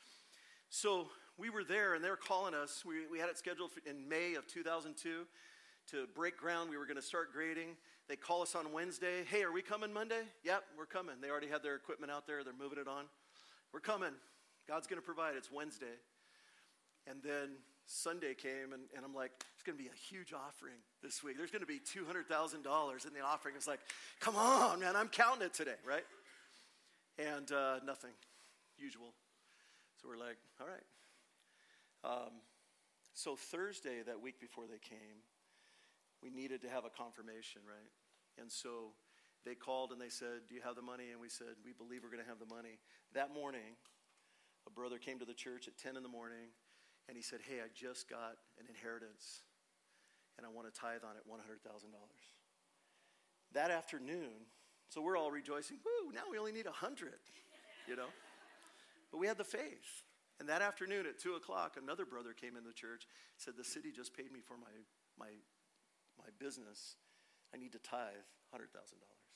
So we were there, and they were calling us. We, we had it scheduled in May of two thousand two to break ground. We were going to start grading. They call us on Wednesday. Hey, are we coming Monday? Yep, we're coming. They already had their equipment out there. They're moving it on. We're coming. God's going to provide. It's Wednesday. And then Sunday came, and, and I'm like, it's going to be a huge offering this week. There's going to be two hundred thousand dollars in the offering. It's like, come on, man, I'm counting it today, right? And uh, nothing, usual. So we're like, all right. Um, so Thursday, that week before they came, we needed to have a confirmation, right? And so they called and they said, do you have the money? And we said, we believe we're going to have the money. That morning, a brother came to the church at ten in the morning. And he said, hey, I just got an inheritance, and I want to tithe on it one hundred thousand dollars. That afternoon, so we're all rejoicing, woo, now we only need one hundred, you know. But we had the faith. And that afternoon at two o'clock, another brother came in the church, said, the city just paid me for my, my, my business. I need to tithe one hundred thousand dollars.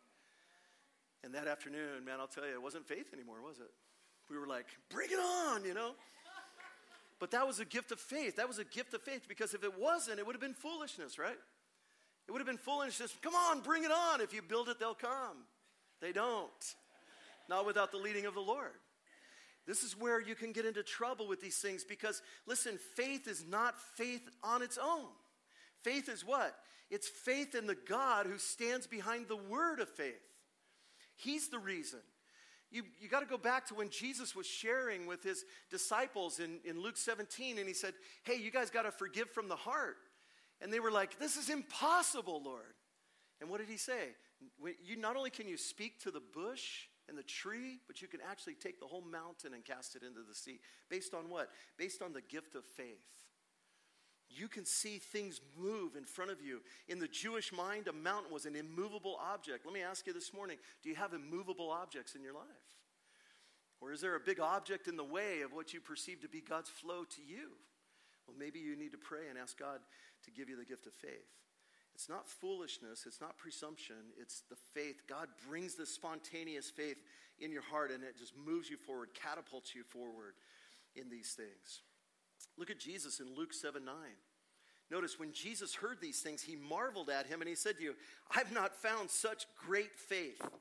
And that afternoon, man, I'll tell you, it wasn't faith anymore, was it? We were like, bring it on, you know. But that was a gift of faith. That was a gift of faith because if it wasn't, it would have been foolishness, right? It would have been foolishness. Come on, bring it on. If you build it, they'll come. They don't. Not without the leading of the Lord. This is where you can get into trouble with these things because, listen, faith is not faith on its own. Faith is what? It's faith in the God who stands behind the word of faith. He's the reason. You, you got to go back to when Jesus was sharing with his disciples in, in Luke seventeen, and he said, hey, you guys got to forgive from the heart. And they were like, this is impossible, Lord. And what did he say? You not only can you speak to the bush and the tree, but you can actually take the whole mountain and cast it into the sea. Based on what? Based on the gift of faith. You can see things move in front of you. In the Jewish mind, a mountain was an immovable object. Let me ask you this morning, do you have immovable objects in your life? Or is there a big object in the way of what you perceive to be God's flow to you? Well, maybe you need to pray and ask God to give you the gift of faith. It's not foolishness. It's not presumption. It's the faith. God brings this spontaneous faith in your heart, and it just moves you forward, catapults you forward in these things. Look at Jesus in Luke seven nine. Notice when Jesus heard these things, he marveled at him, and he said to you, I've not found such great faith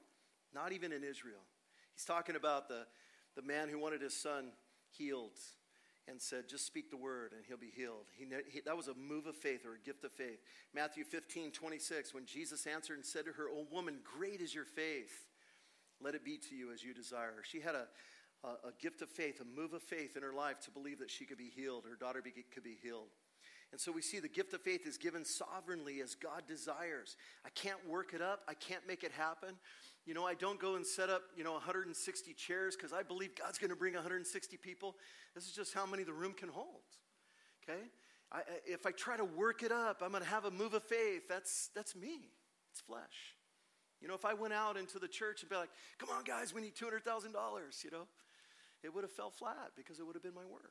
not even in Israel. He's talking about the, the man who wanted his son healed and said, just speak the word and he'll be healed. He, he, that was a move of faith or a gift of faith. Matthew fifteen twenty-six, when Jesus answered and said to her, "O woman, great is your faith. Let it be to you as you desire." She had a, a, a gift of faith, a move of faith in her life to believe that she could be healed, her daughter be, could be healed. And so we see the gift of faith is given sovereignly as God desires. I can't work it up. I can't make it happen. You know, I don't go and set up, you know, one hundred sixty chairs because I believe God's going to bring one hundred sixty people. This is just how many the room can hold, okay? I, if I try to work it up, I'm going to have a move of faith. That's, that's me. It's flesh. You know, if I went out into the church and be like, come on, guys, we need two hundred thousand dollars, you know, it would have fell flat because it would have been my work.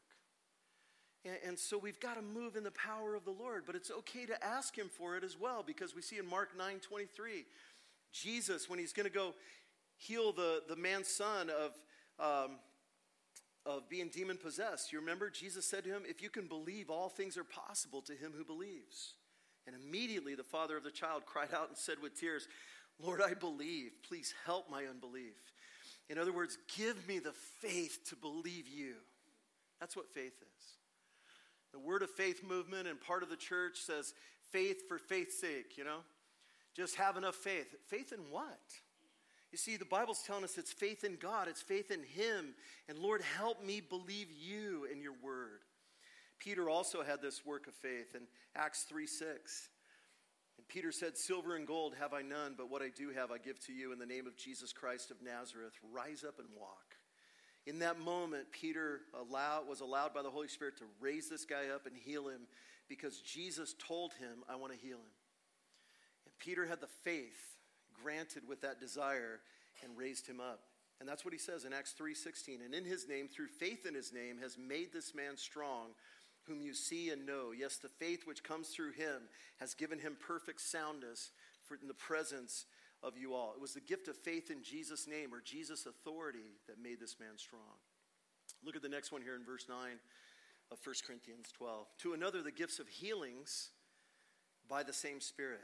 And, and so we've got to move in the power of the Lord, but it's okay to ask him for it as well, because we see in Mark nine twenty-three, Jesus, when he's going to go heal the, the man's son of, um, of being demon-possessed, you remember Jesus said to him, if you can believe, all things are possible to him who believes. And immediately the father of the child cried out and said with tears, Lord, I believe. Please help my unbelief. In other words, give me the faith to believe you. That's what faith is. The Word of Faith movement and part of the church says faith for faith's sake, you know. Just have enough faith. Faith in what? You see, the Bible's telling us it's faith in God. It's faith in him. And Lord, help me believe you and your word. Peter also had this work of faith in Acts three six. And Peter said, silver and gold have I none, but what I do have I give to you in the name of Jesus Christ of Nazareth. Rise up and walk. In that moment, Peter allow, was allowed by the Holy Spirit to raise this guy up and heal him because Jesus told him, I want to heal him. And Peter had the faith granted with that desire and raised him up. And that's what he says in Acts three sixteen. And in his name, through faith in his name, has made this man strong, whom you see and know. Yes, the faith which comes through him has given him perfect soundness for in the presence of you all. It was the gift of faith in Jesus' name or Jesus' authority that made this man strong. Look at the next one here in verse nine of First Corinthians twelve. To another, the gifts of healings by the same Spirit.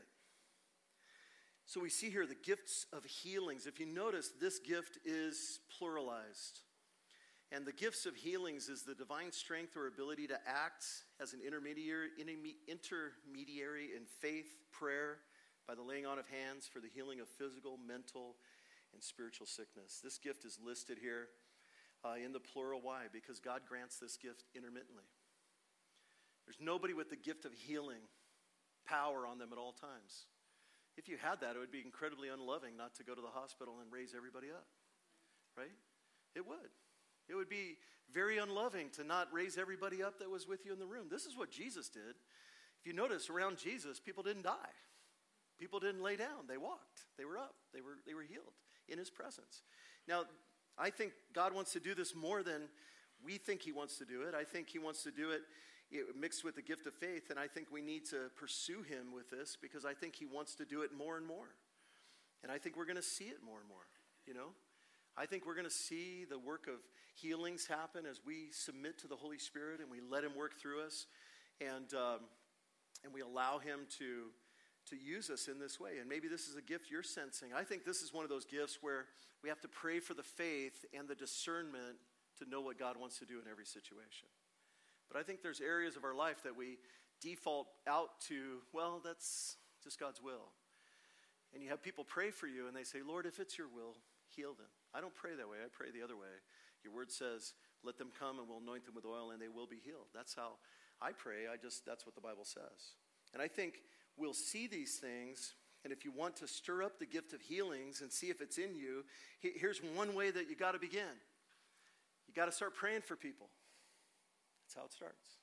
So we see here the gifts of healings. If you notice, this gift is pluralized. And the gifts of healings is the divine strength or ability to act as an intermediary, intermediary in faith, prayer, by the laying on of hands for the healing of physical, mental, and spiritual sickness. This gift is listed here uh, in the plural. Why? Because God grants this gift intermittently. There's nobody with the gift of healing power on them at all times. If you had that, it would be incredibly unloving not to go to the hospital and raise everybody up, right? It would. It would be very unloving to not raise everybody up that was with you in the room. This is what Jesus did. If you notice, around Jesus, people didn't die. People didn't lay down. They walked. They were up. They were, they were healed in his presence. Now, I think God wants to do this more than we think he wants to do it. I think he wants to do it mixed with the gift of faith, and I think we need to pursue him with this because I think he wants to do it more and more. And I think we're going to see it more and more, you know. I think we're going to see the work of healings happen as we submit to the Holy Spirit and we let him work through us, and um, and we allow him to to use us in this way. And maybe this is a gift you're sensing. I think this is one of those gifts where we have to pray for the faith and the discernment to know what God wants to do in every situation. But I think there's areas of our life that we default out to, well, that's just God's will. And you have people pray for you and they say, Lord, if it's your will, heal them. I don't pray that way. I pray the other way. Your word says, let them come and we'll anoint them with oil and they will be healed. That's how I pray. I just, that's what the Bible says. And I think we'll see these things. And if you want to stir up the gift of healings and see if it's in you, here's one way that you got to begin. You got to start praying for people. That's how it starts.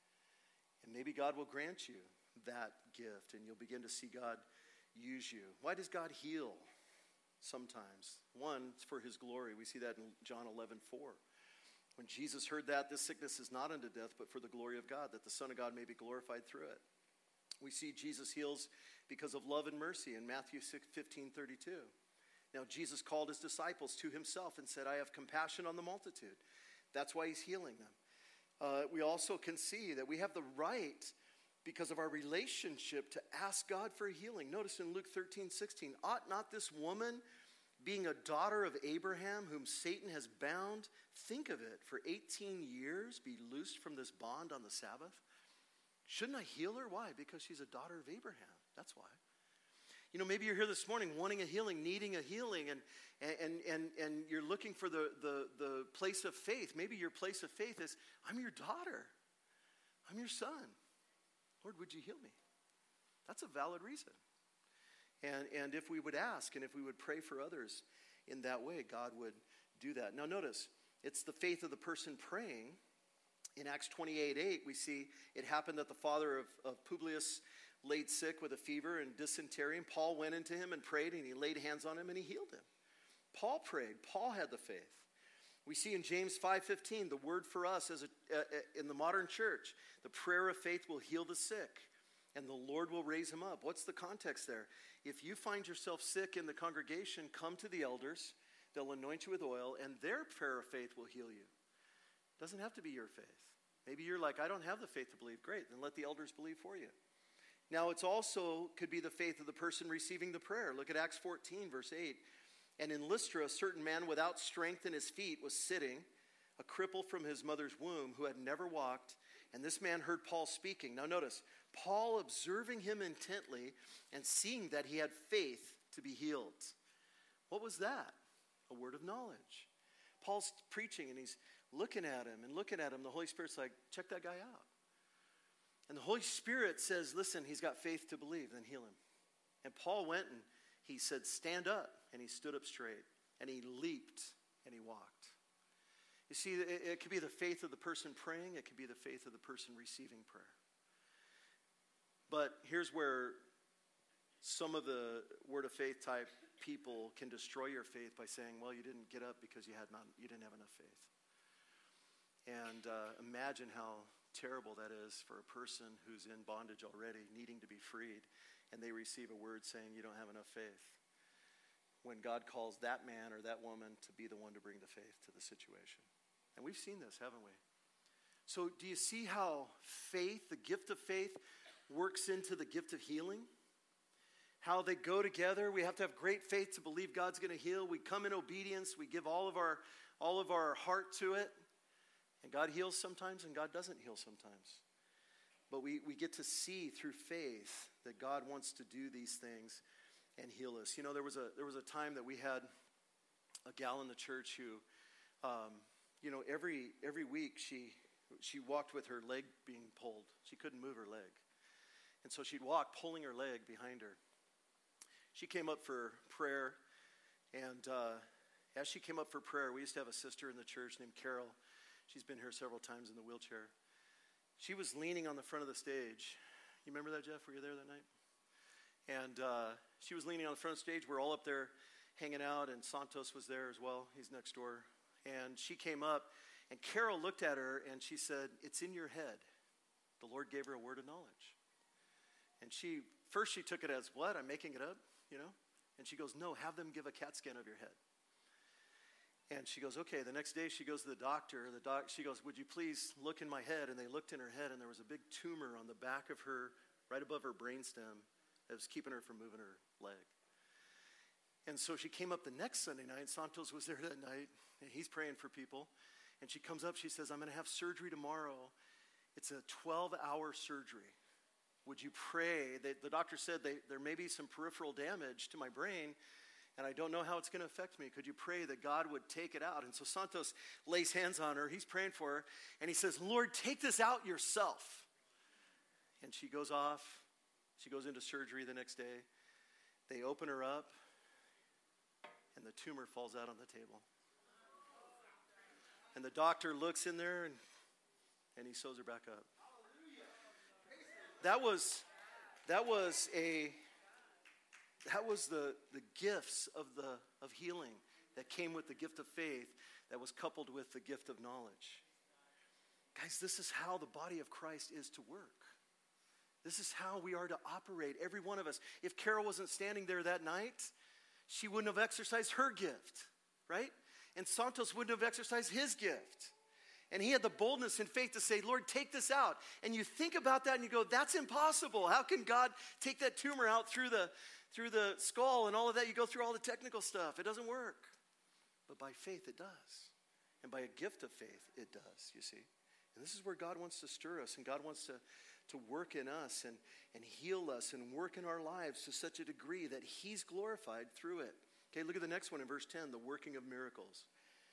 And maybe God will grant you that gift and you'll begin to see God use you. Why does God heal sometimes? One, it's for his glory. We see that in John eleven four. When Jesus heard that, this sickness is not unto death, but for the glory of God, that the Son of God may be glorified through it. We see Jesus heals because of love and mercy in Matthew fifteen thirty-two. Now, Jesus called his disciples to himself and said, I have compassion on the multitude. That's why he's healing them. Uh, we also can see that we have the right, because of our relationship, to ask God for a healing. Notice in Luke thirteen sixteen, ought not this woman, being a daughter of Abraham, whom Satan has bound, think of it, for eighteen years, be loosed from this bond on the Sabbath? Shouldn't I heal her? Why? Because she's a daughter of Abraham. That's why. You know, maybe you're here this morning wanting a healing, needing a healing, and and and and you're looking for the, the, the place of faith. Maybe your place of faith is, I'm your daughter. I'm your son. Lord, would you heal me? That's a valid reason. And, and if we would ask and if we would pray for others in that way, God would do that. Now notice, it's the faith of the person praying. In Acts twenty-eight eight, we see it happened that the father of, of Publius laid sick with a fever and dysentery. And Paul went into him and prayed, and he laid hands on him and he healed him. Paul prayed. Paul had the faith. We see in James five fifteen, the word for us as a, uh, in the modern church, the prayer of faith will heal the sick, and the Lord will raise him up. What's the context there? If you find yourself sick in the congregation, come to the elders. They'll anoint you with oil, and their prayer of faith will heal you. It doesn't have to be your faith. Maybe you're like, I don't have the faith to believe. Great, then let the elders believe for you. Now, it's also could be the faith of the person receiving the prayer. Look at Acts fourteen, verse eight. And in Lystra, a certain man without strength in his feet was sitting, a cripple from his mother's womb, who had never walked. And this man heard Paul speaking. Now notice, Paul observing him intently and seeing that he had faith to be healed. What was that? A word of knowledge. Paul's preaching and he's looking at him and looking at him. The Holy Spirit's like, check that guy out. And the Holy Spirit says, listen, he's got faith to believe, then heal him. And Paul went and he said, stand up. And he stood up straight. And he leaped and he walked. You see, it, it could be the faith of the person praying. It could be the faith of the person receiving prayer. But here's where some of the word of faith type people can destroy your faith by saying, well, you didn't get up because you had not, you didn't have enough faith. And uh, imagine how terrible that is for a person who's in bondage already, needing to be freed, and they receive a word saying you don't have enough faith, when God calls that man or that woman to be the one to bring the faith to the situation. And we've seen this, haven't we? So do you see how faith, the gift of faith, works into the gift of healing? How they go together. We have to have great faith to believe God's going to heal. We come in obedience. We give all of our all of our heart to it. And God heals sometimes and God doesn't heal sometimes. But we, we get to see through faith that God wants to do these things and heal us. You know, there was a there was a time that we had a gal in the church who, um, you know, every every week she she walked with her leg being pulled. She couldn't move her leg. And so she'd walk pulling her leg behind her. She came up for prayer, and uh, as she came up for prayer, we used to have a sister in the church named Carol. She's been here several times in the wheelchair. She was leaning on the front of the stage. You remember that, Jeff? Were you there that night? And uh, she was leaning on the front of the stage. We're all up there hanging out, and Santos was there as well. He's next door. And she came up, and Carol looked at her, and she said, it's in your head. The Lord gave her a word of knowledge. And she, first she took it as, what? I'm making it up, you know? And she goes, no, have them give a CAT scan of your head. And she goes, okay. The next day she goes to the doctor. The doc, she goes, would you please look in my head? And they looked in her head, and there was a big tumor on the back of her, right above her brainstem, that was keeping her from moving her leg. And so she came up the next Sunday night. Santos was there that night, and he's praying for people. And she comes up, she says, I'm going to have surgery tomorrow. It's a twelve-hour surgery. Would you pray? They, the doctor said they, there may be some peripheral damage to my brain, and I don't know how it's going to affect me. Could you pray that God would take it out? And so Santos lays hands on her. He's praying for her, and he says, Lord, take this out yourself. And she goes off. She goes into surgery the next day. They open her up, and the tumor falls out on the table. And the doctor looks in there, and, and he sews her back up. That was, that was a, that was the, the gifts of the of healing that came with the gift of faith that was coupled with the gift of knowledge. Guys, this is how the body of Christ is to work. This is how we are to operate, every one of us. If Carol wasn't standing there that night, she wouldn't have exercised her gift, right? And Santos wouldn't have exercised his gift. And he had the boldness and faith to say, Lord, take this out. And you think about that and you go, that's impossible. How can God take that tumor out through the through the skull and all of that. You go through all the technical stuff. It doesn't work. But by faith, it does. And by a gift of faith, it does, you see. And this is where God wants to stir us, and God wants to, to work in us and, and heal us and work in our lives to such a degree that he's glorified through it. Okay, look at the next one in verse ten, the working of miracles.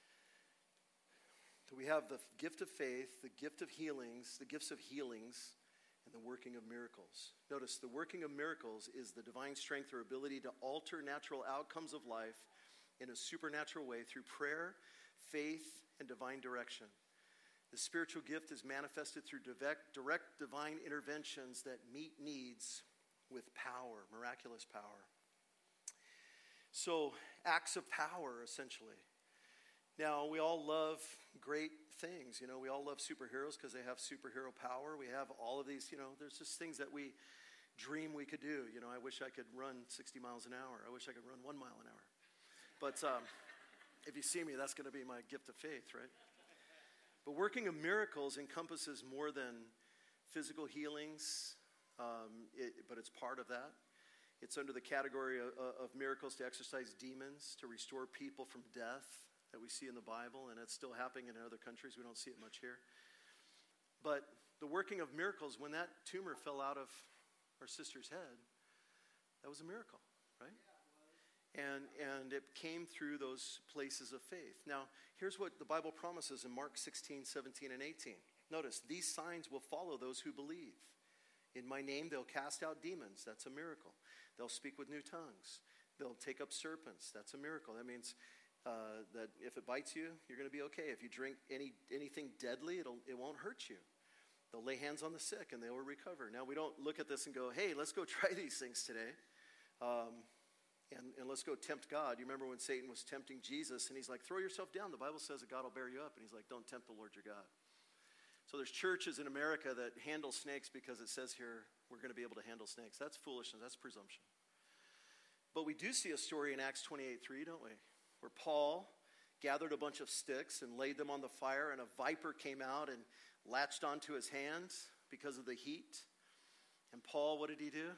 So we have the gift of faith, the gift of healings, the gifts of healings, and the working of miracles. Notice, the working of miracles is the divine strength or ability to alter natural outcomes of life in a supernatural way through prayer, faith, and divine direction. The spiritual gift is manifested through direct, direct divine interventions that meet needs with power, miraculous power. So, acts of power, essentially. Now, we all love great things. You know, we all love superheroes because they have superhero power. We have all of these, you know, there's just things that we dream we could do. You know, I wish I could run sixty miles an hour. I wish I could run one mile an hour. But um, if you see me, that's going to be my gift of faith, right? But working of miracles encompasses more than physical healings, um, it, but it's part of that. It's under the category of, of miracles to exorcise demons, to restore people from death that we see in the Bible, and it's still happening in other countries. We don't see it much here. But the working of miracles, when that tumor fell out of our sister's head, that was a miracle, right? And and it came through those places of faith. Now, here's what the Bible promises in Mark sixteen, seventeen, and eighteen. Notice, these signs will follow those who believe. In my name, they'll cast out demons. That's a miracle. They'll speak with new tongues. They'll take up serpents. That's a miracle. That means uh, that if it bites you, you're going to be okay. If you drink any anything deadly, it'll it won't hurt you. They'll lay hands on the sick, and they will recover. Now, we don't look at this and go, hey, let's go try these things today. Um And, and let's go tempt God. You remember when Satan was tempting Jesus, and he's like, throw yourself down. The Bible says that God will bear you up. And he's like, don't tempt the Lord your God. So there's churches in America that handle snakes because it says here we're going to be able to handle snakes. That's foolishness. That's presumption. But we do see a story in Acts twenty-eight three, don't we? Where Paul gathered a bunch of sticks and laid them on the fire, and a viper came out and latched onto his hands because of the heat. And Paul, what did he do?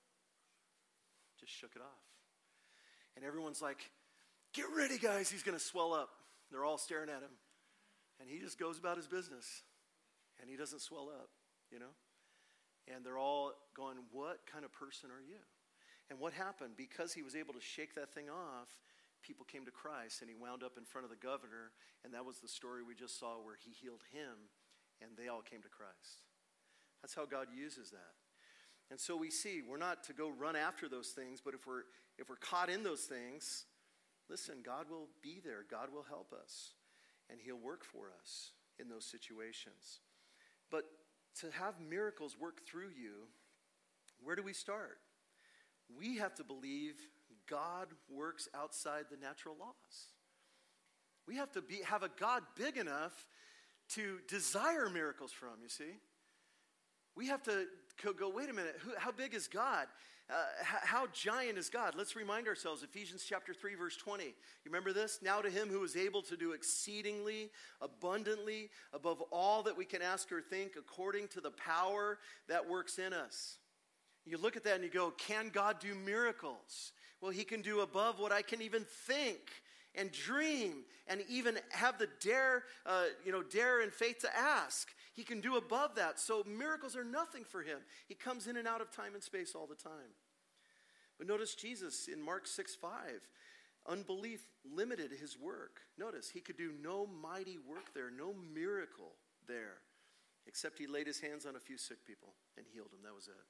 Just shook it off. And everyone's like, get ready, guys. He's going to swell up. They're all staring at him. And he just goes about his business. And he doesn't swell up, you know. And they're all going, what kind of person are you? And what happened? Because he was able to shake that thing off, people came to Christ. And he wound up in front of the governor. And that was the story we just saw where he healed him. And they all came to Christ. That's how God uses that. And so we see, we're not to go run after those things, but if we're if we're caught in those things, listen, God will be there. God will help us, and he'll work for us in those situations. But to have miracles work through you, where do we start? We have to believe God works outside the natural laws. We have to be have a God big enough to desire miracles from, you see. We have to go, wait a minute, who, how big is God? Uh, how, how giant is God? Let's remind ourselves, Ephesians chapter three, verse twenty. You remember this? Now to him who is able to do exceedingly, abundantly, above all that we can ask or think, according to the power that works in us. You look at that and you go, can God do miracles? Well, he can do above what I can even think and dream and even have the dare, uh, you know, dare and faith to ask. He can do above that. So miracles are nothing for him. He comes in and out of time and space all the time. But notice Jesus in Mark six five, unbelief limited his work. Notice he could do no mighty work there, no miracle there, except he laid his hands on a few sick people and healed them. That was it.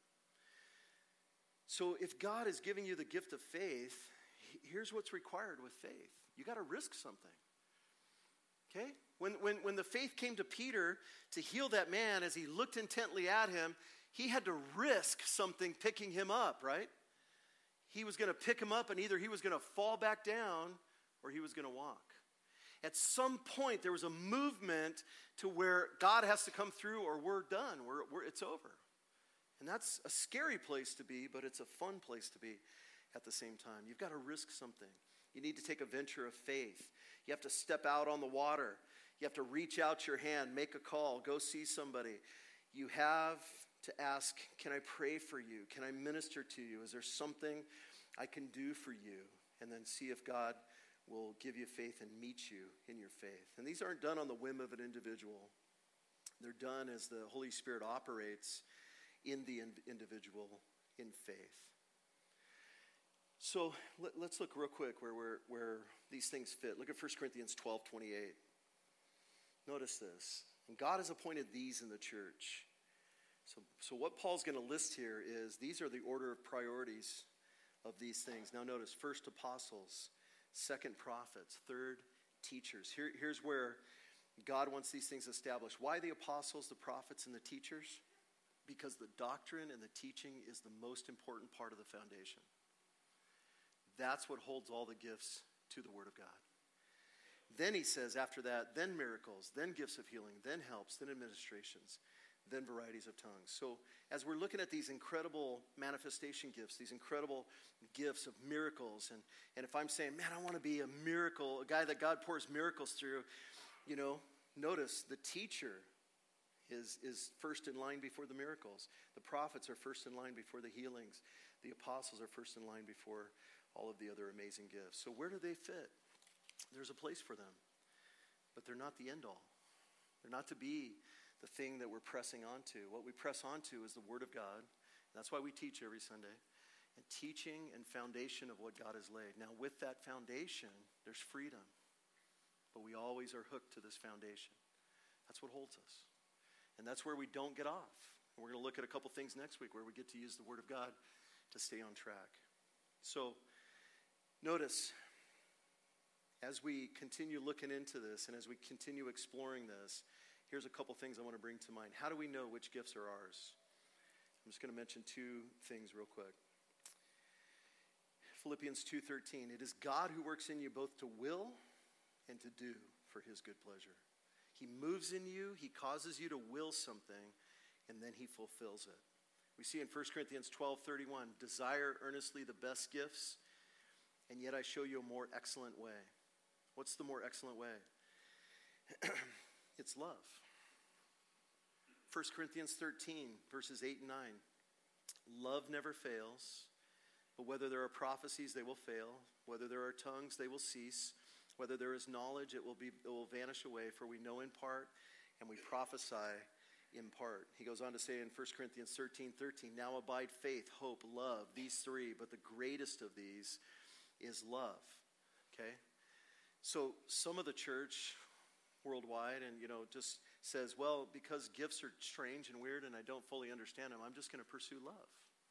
So if God is giving you the gift of faith, here's what's required with faith. You got to risk something. Okay? When, when, when the faith came to Peter to heal that man, as he looked intently at him, he had to risk something picking him up, right? He was going to pick him up, and either he was going to fall back down or he was going to walk. At some point, there was a movement to where God has to come through or we're done. We're, we're, it's over. And that's a scary place to be, but it's a fun place to be at the same time. You've got to risk something. You need to take a venture of faith. You have to step out on the water. You have to reach out your hand, make a call, go see somebody. You have to ask, can I pray for you? Can I minister to you? Is there something I can do for you, and then see if God will give you faith and meet you in your faith. And these aren't done on the whim of an individual. They're done as the Holy Spirit operates in the in- individual in faith. So let, let's look real quick where, where, where these things fit. Look at First Corinthians twelve twenty-eight. Notice this. And God has appointed these in the church. So, so what Paul's going to list here is these are the order of priorities of these things. Now notice, first apostles, second prophets, third teachers. Here, here's where God wants these things established. Why the apostles, the prophets, and the teachers? Because the doctrine and the teaching is the most important part of the foundation. That's what holds all the gifts to the Word of God. Then he says after that, then miracles, then gifts of healing, then helps, then administrations, then varieties of tongues. So as we're looking at these incredible manifestation gifts, these incredible gifts of miracles, and, and if I'm saying, man, I want to be a miracle, a guy that God pours miracles through, you know, notice the teacher is, is first in line before the miracles. The prophets are first in line before the healings. The apostles are first in line before all of the other amazing gifts. So where do they fit? There's a place for them, but they're not the end all. They're not to be the thing that we're pressing onto. What we press onto is the Word of God. That's why we teach every Sunday. And teaching and foundation of what God has laid. Now with that foundation, there's freedom. But we always are hooked to this foundation. That's what holds us. And that's where we don't get off. And we're going to look at a couple things next week where we get to use the Word of God to stay on track. So notice, as we continue looking into this and as we continue exploring this, here's a couple things I want to bring to mind. How do we know which gifts are ours? I'm just going to mention two things real quick. Philippians two thirteen, it is God who works in you both to will and to do for his good pleasure. He moves in you, he causes you to will something, and then he fulfills it. We see in First Corinthians twelve thirty-one, desire earnestly the best gifts, and yet I show you a more excellent way. What's the more excellent way? It's love. First Corinthians thirteen, verses eight and nine. Love never fails, but whether there are prophecies, they will fail. Whether there are tongues, they will cease. Whether there is knowledge, it will be it will vanish away. For we know in part, and we prophesy in part. He goes on to say in First Corinthians thirteen thirteen, now abide faith, hope, love, these three, but the greatest of these is love. Okay? So some of the church worldwide and, you know, just says, well, because gifts are strange and weird and I don't fully understand them, I'm just going to pursue love.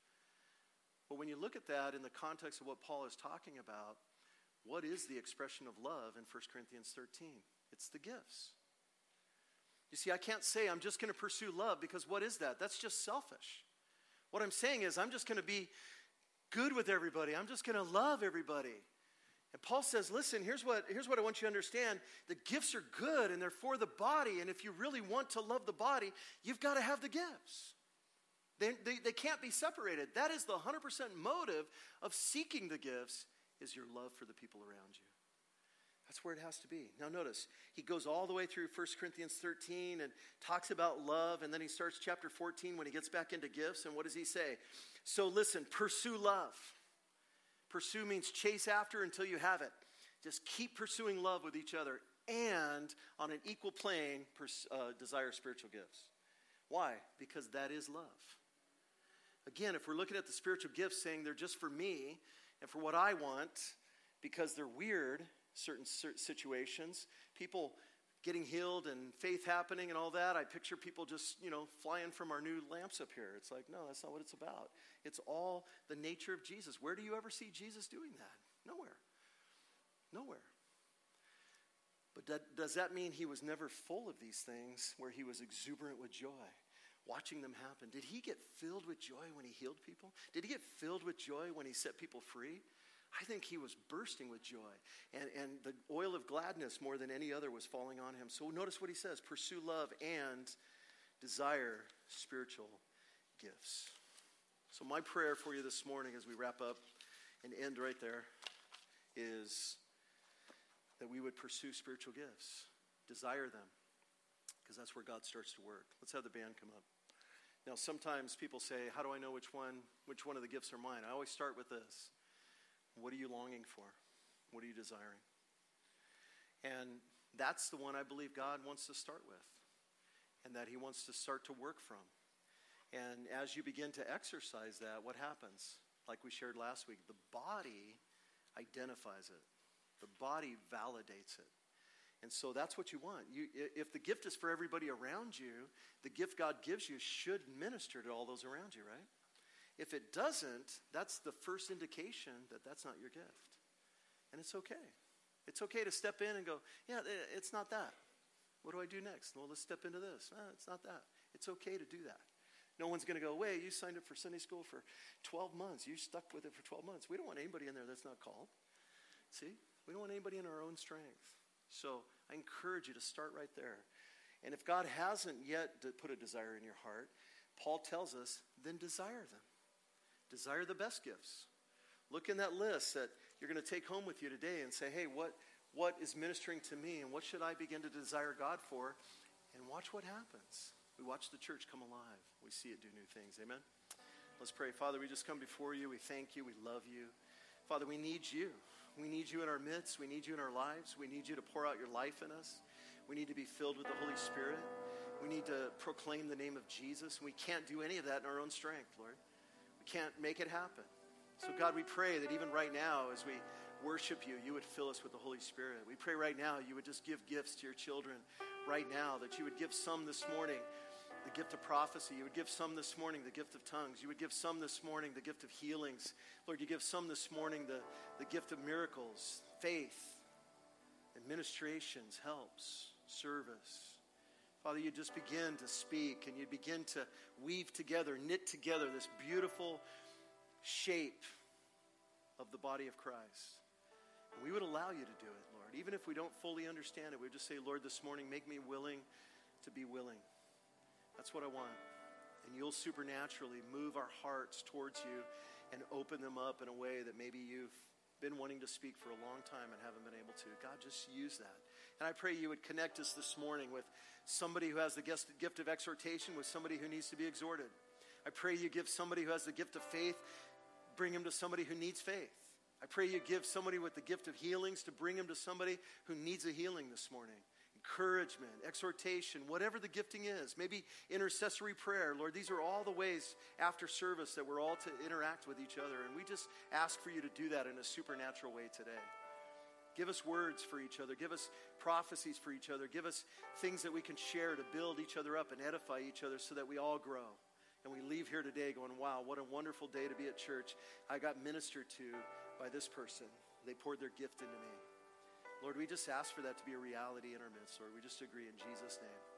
But when you look at that in the context of what Paul is talking about, what is the expression of love in First Corinthians thirteen? It's the gifts. You see, I can't say I'm just going to pursue love because what is that? That's just selfish. What I'm saying is I'm just going to be good with everybody. I'm just going to love everybody. And Paul says, listen, here's what, here's what I want you to understand. The gifts are good and they're for the body. And if you really want to love the body, you've got to have the gifts. They, they, they can't be separated. That is the one hundred percent motive of seeking the gifts is your love for the people around you. That's where it has to be. Now notice, he goes all the way through First Corinthians thirteen and talks about love. And then he starts chapter fourteen when he gets back into gifts. And what does he say? So listen, pursue love. Pursue means chase after until you have it. Just keep pursuing love with each other. And on an equal plane, pers- uh, desire spiritual gifts. Why? Because that is love. Again, if we're looking at the spiritual gifts saying they're just for me and for what I want, because they're weird, certain situations, people getting healed and faith happening and all that, I picture people just, you know, flying from our new lamps up here. It's like, no, that's not what it's about. It's all the nature of Jesus. Where do you ever see Jesus doing that? Nowhere. Nowhere. But that, does that mean he was never full of these things where he was exuberant with joy, watching them happen? Did he get filled with joy when he healed people? Did he get filled with joy when he set people free? I think he was bursting with joy. And, and the oil of gladness more than any other was falling on him. So notice what he says, pursue love and desire spiritual gifts. So my prayer for you this morning as we wrap up and end right there is that we would pursue spiritual gifts, desire them, because that's where God starts to work. Let's have the band come up. Now sometimes people say, how do I know which one, which one of the gifts are mine? I always start with this. What are you longing for? What are you desiring? And that's the one I believe God wants to start with, and that he wants to start to work from. And as you begin to exercise that, what happens? Like we shared last week, the body identifies it. The body validates it. And so that's what you want. You, if the gift is for everybody around you, the gift God gives you should minister to all those around you, right? If it doesn't, that's the first indication that that's not your gift. And it's okay. It's okay to step in and go, yeah, it's not that. What do I do next? Well, let's step into this. Eh, it's not that. It's okay to do that. No one's going to go, wait, you signed up for Sunday school for twelve months. You stuck with it for twelve months. We don't want anybody in there that's not called. See? We don't want anybody in our own strength. So I encourage you to start right there. And if God hasn't yet put a desire in your heart, Paul tells us, then desire them. Desire the best gifts. Look in that list that you're going to take home with you today and say, hey, what, what is ministering to me, and what should I begin to desire God for? And watch what happens. We watch the church come alive. We see it do new things. Amen? Let's pray. Father, we just come before you. We thank you. We love you. Father, we need you. We need you in our midst. We need you in our lives. We need you to pour out your life in us. We need to be filled with the Holy Spirit. We need to proclaim the name of Jesus. We can't do any of that in our own strength, Lord. We can't make it happen. So God, we pray that even right now as we worship you, you would fill us with the Holy Spirit. We pray right now you would just give gifts to your children right now, that you would give some this morning the gift of prophecy. You would give some this morning the gift of tongues. You would give some this morning the gift of healings. Lord, you give some this morning the, the gift of miracles, faith, administrations, helps, service. Father, you just begin to speak, and you begin to weave together, knit together this beautiful shape of the body of Christ. And we would allow you to do it, Lord. Even if we don't fully understand it, we would just say, Lord, this morning, make me willing to be willing. That's what I want. And you'll supernaturally move our hearts towards you and open them up in a way that maybe you've been wanting to speak for a long time and haven't been able to. God, just use that. And I pray you would connect us this morning with somebody who has the gift of exhortation, with somebody who needs to be exhorted. I pray you give somebody who has the gift of faith, bring him to somebody who needs faith. I pray you give somebody with the gift of healings to bring him to somebody who needs a healing this morning. Encouragement, exhortation, whatever the gifting is. Maybe intercessory prayer. Lord, these are all the ways after service that we're all to interact with each other. And we just ask for you to do that in a supernatural way today. Give us words for each other. Give us prophecies for each other. Give us things that we can share to build each other up and edify each other so that we all grow. And we leave here today going, wow, what a wonderful day to be at church. I got ministered to by this person. They poured their gift into me. Lord, we just ask for that to be a reality in our midst, Lord. We just agree in Jesus' name.